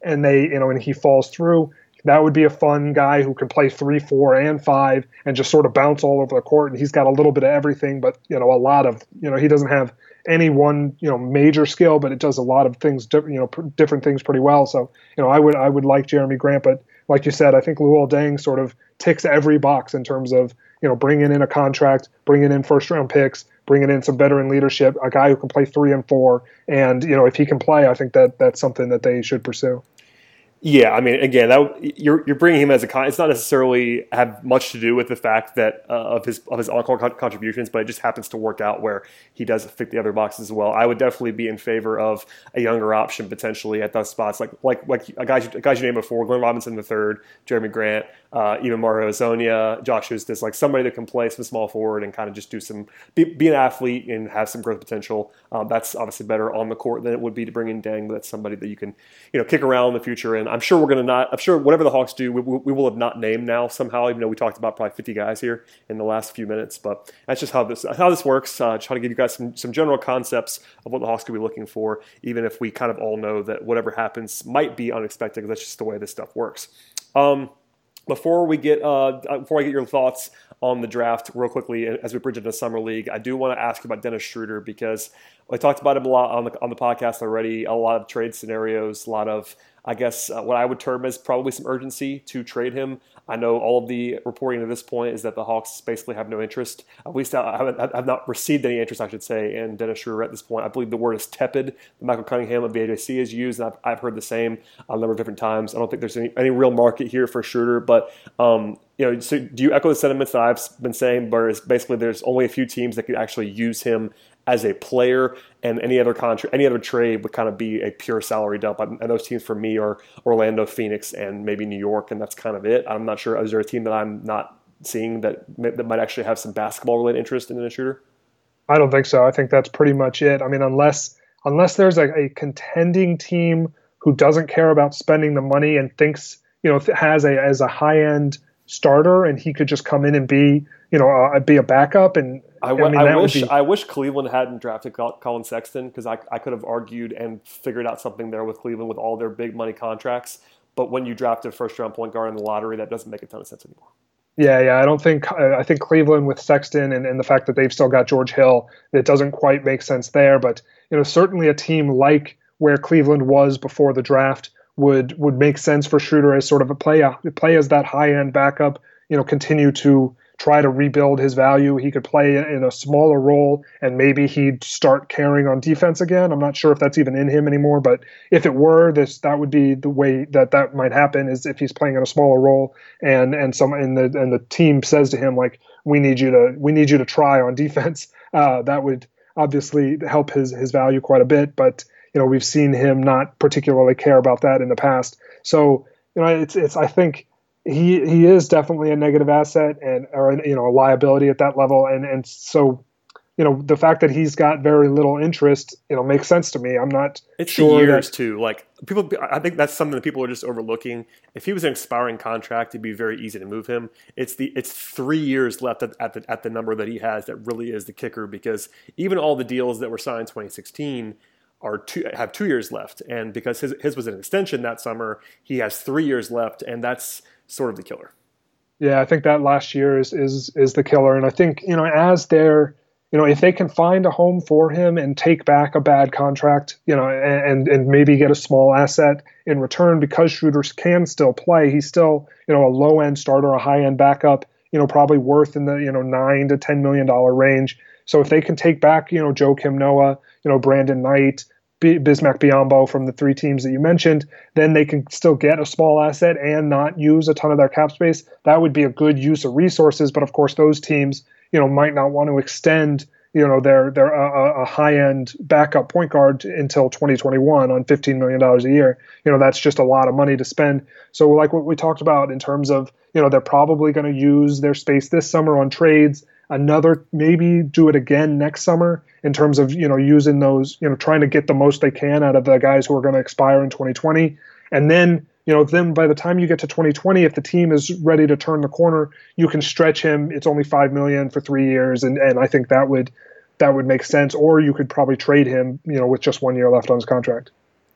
Speaker 3: and they, you know, and he falls through, that would be a fun guy who can play three, four, and five, and just sort of bounce all over the court. And he's got a little bit of everything, but you know, a lot of, you know, he doesn't have any one, you know, major skill, but it does a lot of things, you know, different things pretty well. So, you know, I would I would like Jeremy Grant, but like you said, I think Luol Deng sort of ticks every box in terms of, you know, bringing in a contract, bringing in first round picks, bringing in some veteran leadership, a guy who can play three and four, and you know, if he can play, I think that that's something that they should pursue.
Speaker 2: Yeah, I mean, again, that, you're you're bringing him as a con. It's not necessarily have much to do with the fact that uh, of his of his on-court contributions, but it just happens to work out where he does fit the other boxes as well. I would definitely be in favor of a younger option potentially at those spots, like like like a guys guys you named before, Glenn Robinson the third, Jeremy Grant, uh, even Mario Hezonja, Josh Hustis, like somebody that can play some small forward and kind of just do some be, be an athlete and have some growth potential. Um, that's obviously better on the court than it would be to bring in Deng, but that's somebody that you can, you know, kick around in the future. And I'm sure we're going to not, I'm sure whatever the Hawks do, we, we will have not named now somehow, even though we talked about probably fifty guys here in the last few minutes. But that's just how this how this works. Uh, try to give you guys some, some general concepts of what the Hawks could be looking for, even if we kind of all know that whatever happens might be unexpected, because that's just the way this stuff works. Um, Before we get, uh, before I get your thoughts on the draft, real quickly, as we bridge into summer league, I do want to ask you about Dennis Schroeder, because I talked about him a lot on the on the podcast already. A lot of trade scenarios, a lot of, I guess, uh, what I would term as probably some urgency to trade him. I know all of the reporting at this point is that the Hawks basically have no interest. At least I haven't, I've not received any interest, I should say, in Dennis Schroeder at this point. I believe the word is tepid. The Michael Cunningham of the A J C has used, and I've, I've heard the same a number of different times. I don't think there's any, any real market here for Schroeder, but um, you know, so do you echo the sentiments that I've been saying, whereas basically there's only a few teams that could actually use him as a player, and any other contract, any other trade would kind of be a pure salary dump. And those teams for me are Orlando, Phoenix, and maybe New York, and that's kind of it. I'm not sure. Is there a team that I'm not seeing that that might actually have some basketball-related interest in a shooter?
Speaker 3: I don't think so. I think that's pretty much it. I mean, unless unless there's a, a contending team who doesn't care about spending the money and thinks, you know, has a as a high-end starter, and he could just come in and be, you know, uh, be a backup. And
Speaker 2: I, w-
Speaker 3: I, mean,
Speaker 2: I wish
Speaker 3: be...
Speaker 2: I wish Cleveland hadn't drafted Colin Sexton, because I, I could have argued and figured out something there with Cleveland with all their big money contracts. But when you draft a first round point guard in the lottery, that doesn't make a ton of sense anymore.
Speaker 3: Yeah, yeah. I don't think I think Cleveland with Sexton and, and the fact that they've still got George Hill, it doesn't quite make sense there. But you know, certainly a team like where Cleveland was before the draft would would make sense for Schroeder as sort of a play play as that high end backup. You know, continue to try to rebuild his value. He could play in a smaller role, and maybe he'd start carrying on defense again. I'm not sure if that's even in him anymore, but if it were, this that would be the way that that might happen, is if he's playing in a smaller role, and and some and the and the team says to him, like, we need you to we need you to try on defense. Uh, that would obviously help his his value quite a bit. But you know, we've seen him not particularly care about that in the past. So you know, it's it's I think. He he is definitely a negative asset, and or you know, a liability at that level, and and so you know, the fact that he's got very little interest, you know, makes sense to me. I'm not
Speaker 2: it's
Speaker 3: sure
Speaker 2: the years
Speaker 3: that,
Speaker 2: too. Like people, I think that's something that people are just overlooking. If he was an expiring contract, it'd be very easy to move him. It's the it's three years left at, at the at the number that he has that really is the kicker, because even all the deals that were signed in twenty sixteen are two have two years left, and because his his was an extension that summer, he has three years left, and that's sort of the killer.
Speaker 3: Yeah, I think that last year is is is the killer, and I think, you know, as they're, you know, if they can find a home for him and take back a bad contract, you know, and and maybe get a small asset in return, because Schroeder can still play. He's still, you know, a low end starter, a high end backup, you know, probably worth in the, you know, nine to ten million dollar range. So if they can take back, you know, Joakim Noah, you know, Brandon Knight, Bismack Biyombo from the three teams that you mentioned, then they can still get a small asset and not use a ton of their cap space. That would be a good use of resources. But of course, those teams, you know, might not want to extend, you know, their their uh, a high end backup point guard until twenty twenty-one on fifteen million dollars a year. You know, that's just a lot of money to spend. So like what we talked about in terms of, you know, they're probably going to use their space this summer on trades. Another, maybe do it again next summer in terms of, you know, using those, you know, trying to get the most they can out of the guys who are going to expire in twenty twenty. And then, you know, then by the time you get to twenty twenty, if the team is ready to turn the corner, you can stretch him. It's only five million dollars for three years. And, and I think that would, that would make sense. Or you could probably trade him, you know, with just one year left on his contract.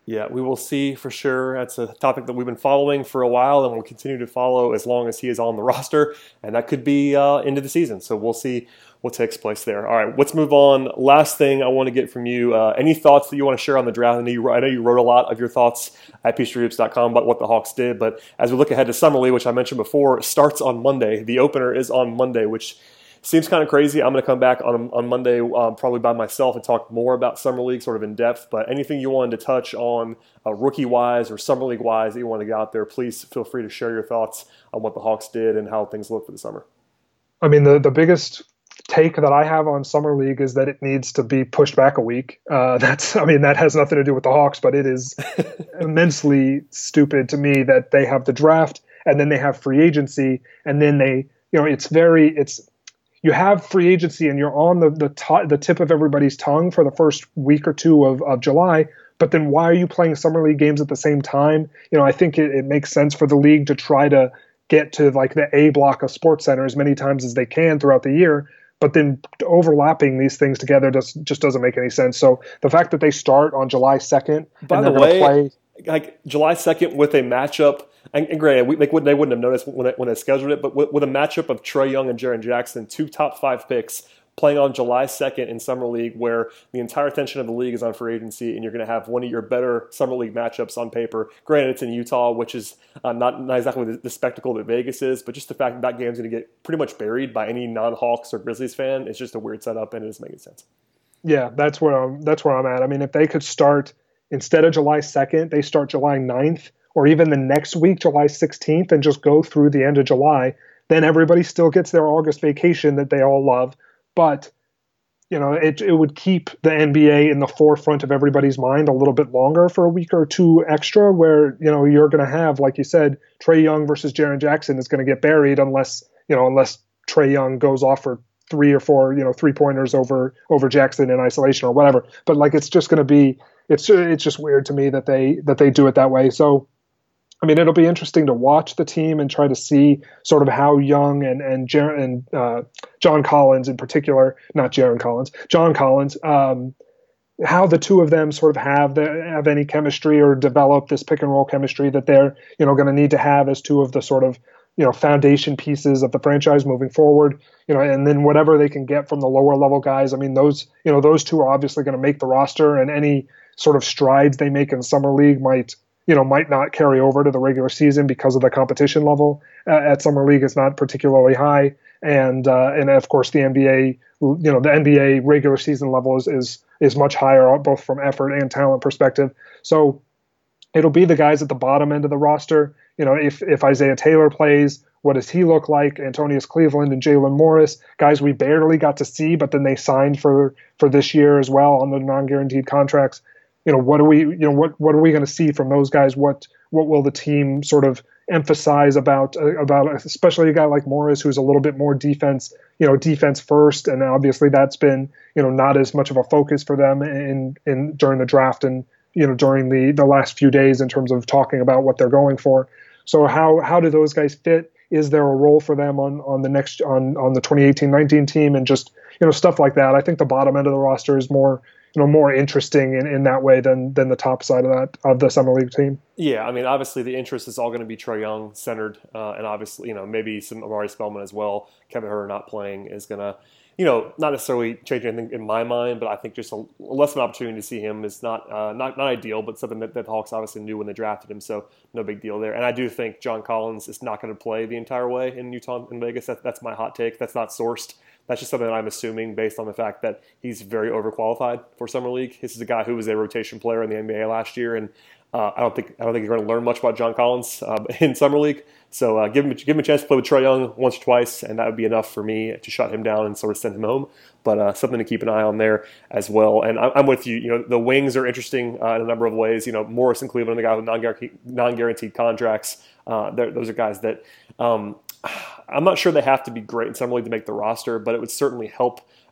Speaker 2: Yeah, we will see for sure. That's a topic that we've been following for a while and will continue to follow as long as he is on the roster, and that could be uh, into the season. So we'll see what takes place there. All right, let's move on. Last thing I want to get from you, uh, any thoughts that you want to share on the draft? I know you, I know you wrote a lot of your thoughts at peachtree hoops dot com about what the Hawks did, but as we look ahead to Summer League, which I mentioned before, starts on Monday. The opener is on Monday, which seems kind of crazy. I'm going to come back on on Monday um, probably by myself and talk more about Summer League sort of in depth. But anything you wanted to touch on uh, rookie-wise or Summer League-wise that you want to get out there, please feel free to share your thoughts on what the Hawks did and how things look for the summer.
Speaker 3: I mean, the, the biggest take that I have on Summer League is that it needs to be pushed back a week. Uh, that's, I mean, that has nothing to do with the Hawks, but it is immensely stupid to me that they have the draft and then they have free agency and then they, you know, it's very, it's, you have free agency and you're on the the, t- the tip of everybody's tongue for the first week or two of, of July, but then why are you playing Summer League games at the same time? You know, I think it, it makes sense for the league to try to get to like the A block of Sports Center as many times as they can throughout the year, but then overlapping these things together just, just doesn't make any sense. So the fact that they start on July second
Speaker 2: By
Speaker 3: and
Speaker 2: the
Speaker 3: they're
Speaker 2: way,
Speaker 3: going to play
Speaker 2: like July second with a matchup, and, and granted, we, they, wouldn't, they wouldn't have noticed when they, when they scheduled it, but with, with a matchup of Trae Young and Jaren Jackson, two top five picks, playing on July second in Summer League, where the entire attention of the league is on free agency, and you're going to have one of your better Summer League matchups on paper. Granted, it's in Utah, which is uh, not, not exactly the, the spectacle that Vegas is, but just the fact that that game's going to get pretty much buried by any non-Hawks or Grizzlies fan, it's just a weird setup, and it doesn't make sense.
Speaker 3: Yeah, that's where I'm, that's where I'm at. I mean, if they could start, instead of July second, they start July ninth, or even the next week, July sixteenth, and just go through the end of July, then everybody still gets their August vacation that they all love. But, you know, it it would keep the N B A in the forefront of everybody's mind a little bit longer for a week or two extra, where, you know, you're going to have, like you said, Trae Young versus Jaren Jackson is going to get buried unless, you know, unless Trae Young goes off for three or four, you know, three pointers over over Jackson in isolation or whatever. But like, it's just going to be, it's it's just weird to me that they that they do it that way. So, I mean, it'll be interesting to watch the team and try to see sort of how Young and and, Jer- and uh, John Collins in particular, not Jaren Collins, John Collins, um, how the two of them sort of have the, have any chemistry or develop this pick and roll chemistry that they're, you know, going to need to have as two of the sort of, you know, foundation pieces of the franchise moving forward, you know, and then whatever they can get from the lower level guys. I mean, those, you know, those two are obviously going to make the roster, and any sort of strides they make in Summer League might, you know, might not carry over to the regular season because of the competition level uh, at Summer League is not particularly high. And, uh, and of course the N B A, you know, the N B A regular season level is, is, is much higher, both from effort and talent perspective. So it'll be the guys at the bottom end of the roster. You know, if, if Isaiah Taylor plays, what does he look like? Antonius Cleveland and Jalen Morris, guys we barely got to see, but then they signed for, for this year as well on the non-guaranteed contracts. You know, what are we, you know, what, what are we going to see from those guys? What, what will the team sort of emphasize about, uh, about, especially a guy like Morris, who's a little bit more defense, you know, defense first. And obviously that's been, you know, not as much of a focus for them in, in during the draft and, you know, during the, the last few days in terms of talking about what they're going for. So how, how do those guys fit? Is there a role for them on, on the next, on, on the twenty eighteen nineteen team, and just, you know, stuff like that? I think the bottom end of the roster is more, you know, more interesting in, in that way than than the top side of that of the Summer League team.
Speaker 2: Yeah, I mean, obviously the interest is all going to be Trae Young centered, uh, and obviously, you know, maybe some Amari Spellman as well. Kevin Huerter not playing is going to, you know, not necessarily change anything in my mind, but I think just a less of an opportunity to see him is not uh, not not ideal, but something that, that the Hawks obviously knew when they drafted him, so no big deal there. And I do think John Collins is not going to play the entire way in Utah and Vegas. That, that's my hot take. That's not sourced. That's just something that I'm assuming based on the fact that he's very overqualified for Summer League. This is a guy who was a rotation player in the N B A last year, and uh, I don't think I don't think you're going to learn much about John Collins uh, in Summer League. So uh, give him give him a chance to play with Trae Young once or twice, and that would be enough for me to shut him down and sort of send him home. But uh, something to keep an eye on there as well. And I'm with you. You know, the wings are interesting uh, in a number of ways. You know, Morris and Cleveland, the guy with non-guaranteed, non-guaranteed contracts. Uh, those are guys that um, I'm not sure they have to be great in Summer League to make the roster, but it would certainly help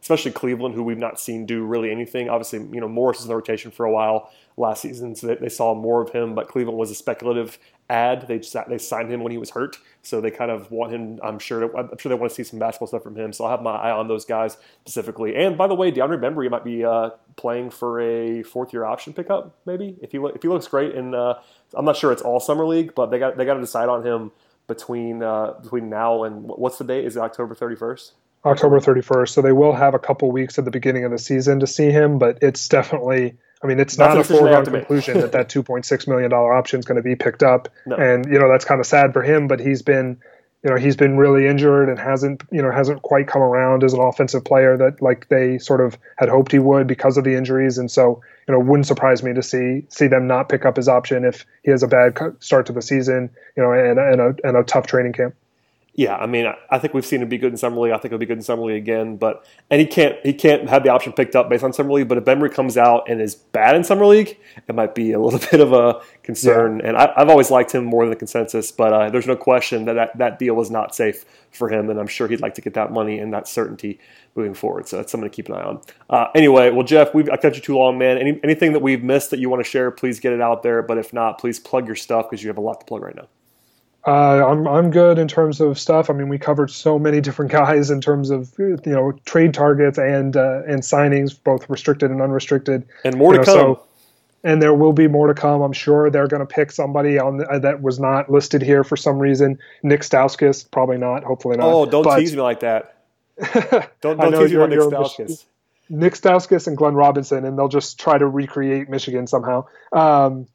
Speaker 2: especially Cleveland, who we've not seen do really anything. Obviously, you know, Morris was in the rotation for a while last season, so they, they saw more of him, but Cleveland was a speculative ad. They just, they signed him when he was hurt, so they kind of want him, I'm sure, I'm sure they want to see some basketball stuff from him, so I'll have my eye on those guys specifically. And by the way, DeAndre Bembry might be uh, playing for a fourth-year option pickup, maybe, if he, if he looks great. And uh, I'm not sure it's all summer league, but they got they got to decide on him between uh, between now and, what's the date? Is it October thirty-first?
Speaker 3: October thirty-first, so they will have a couple weeks at the beginning of the season to see him, but it's definitely, I mean, it's
Speaker 2: That's
Speaker 3: not a foregone
Speaker 2: to
Speaker 3: conclusion that that two point six million dollars option is going to be picked up.
Speaker 2: No.
Speaker 3: And, you know, that's kind of sad for him, but he's been, you know, he's been really injured and hasn't, you know, hasn't quite come around as an offensive player that like they sort of had hoped he would because of the injuries. And so, you know, wouldn't surprise me to see see them not pick up his option if he has a bad start to the season, you know, and, and, a, and a tough training camp.
Speaker 2: Yeah, I mean, I think we've seen him be good in Summer League. I think he'll be good in Summer League again. But and he can't he can't have the option picked up based on Summer League. But if Bembry comes out and is bad in Summer League, it might be a little bit of a concern. Yeah. And I, I've always liked him more than the consensus. But uh, there's no question that, that that deal was not safe for him. And I'm sure he'd like to get that money and that certainty moving forward. So that's something to keep an eye on. Uh, anyway, well, Jeff, we've I kept you too long, man. Any, anything that we've missed that you want to share, please get it out there. But if not, please plug your stuff because you have a lot to plug right now.
Speaker 3: Uh, I'm I'm good in terms of stuff. I mean, we covered so many different guys in terms of you know trade targets and uh, and signings, both restricted and unrestricted,
Speaker 2: and more
Speaker 3: you
Speaker 2: to
Speaker 3: know,
Speaker 2: come.
Speaker 3: So, and there will be more to come. I'm sure they're going to pick somebody on the, uh, that was not listed here for some reason. Nick Stauskas, probably not. Hopefully not.
Speaker 2: Oh, don't
Speaker 3: but,
Speaker 2: tease me like that. Don't, don't tease me about Nick Stauskas.
Speaker 3: Nick Stauskas and Glenn Robinson, and they'll just try to recreate Michigan somehow. Um,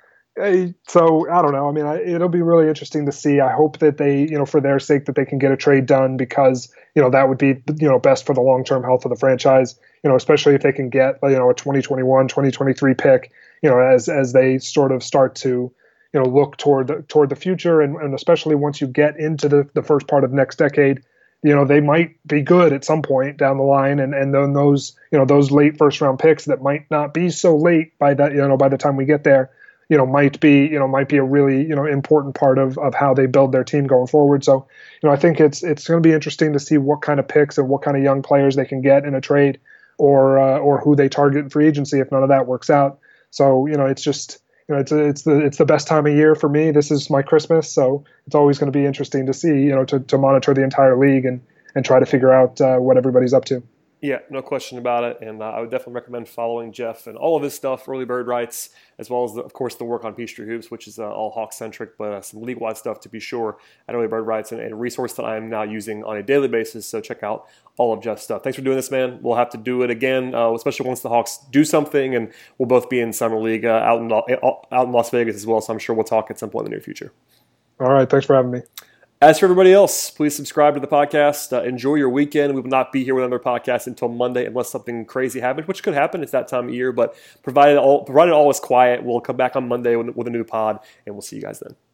Speaker 3: So I don't know. I mean, I, it'll be really interesting to see. I hope that they, you know, for their sake, that they can get a trade done because you know that would be, you know, best for the long-term health of the franchise. You know, especially if they can get, you know, a twenty twenty-one, twenty twenty-three pick. You know, as as they sort of start to, you know, look toward the, toward the future, and, and especially once you get into the, the first part of next decade, you know, they might be good at some point down the line, and and then those, you know, those late first-round picks that might not be so late by that, you know, by the time we get there. You know, might be, you know, might be a really, you know, important part of, of how they build their team going forward. So, you know, I think it's it's going to be interesting to see what kind of picks and what kind of young players they can get in a trade, or uh, or who they target in free agency if none of that works out. So, you know, it's just, you know, it's it's the it's the best time of year for me. This is my Christmas, so it's always going to be interesting to see, you know, to, to monitor the entire league and and try to figure out uh, what everybody's up to.
Speaker 2: Yeah, no question about it. And uh, I would definitely recommend following Jeff and all of his stuff, Early Bird Rights, as well as, the, of course, the work on Peachtree Hoops, which is uh, all Hawks-centric, but uh, some league-wide stuff to be sure at Early Bird Rights, and, and a resource that I am now using on a daily basis. So check out all of Jeff's stuff. Thanks for doing this, man. We'll have to do it again, uh, especially once the Hawks do something, and we'll both be in Summer League uh, out, in, out in Las Vegas as well, so I'm sure we'll talk at some point in the near future.
Speaker 3: All right, thanks for having me.
Speaker 2: As for everybody else, please subscribe to the podcast. Uh, enjoy your weekend. We will not be here with another podcast until Monday unless something crazy happens, which could happen. It's that time of year. But provided all, provided all is quiet, we'll come back on Monday with, with a new pod, and we'll see you guys then.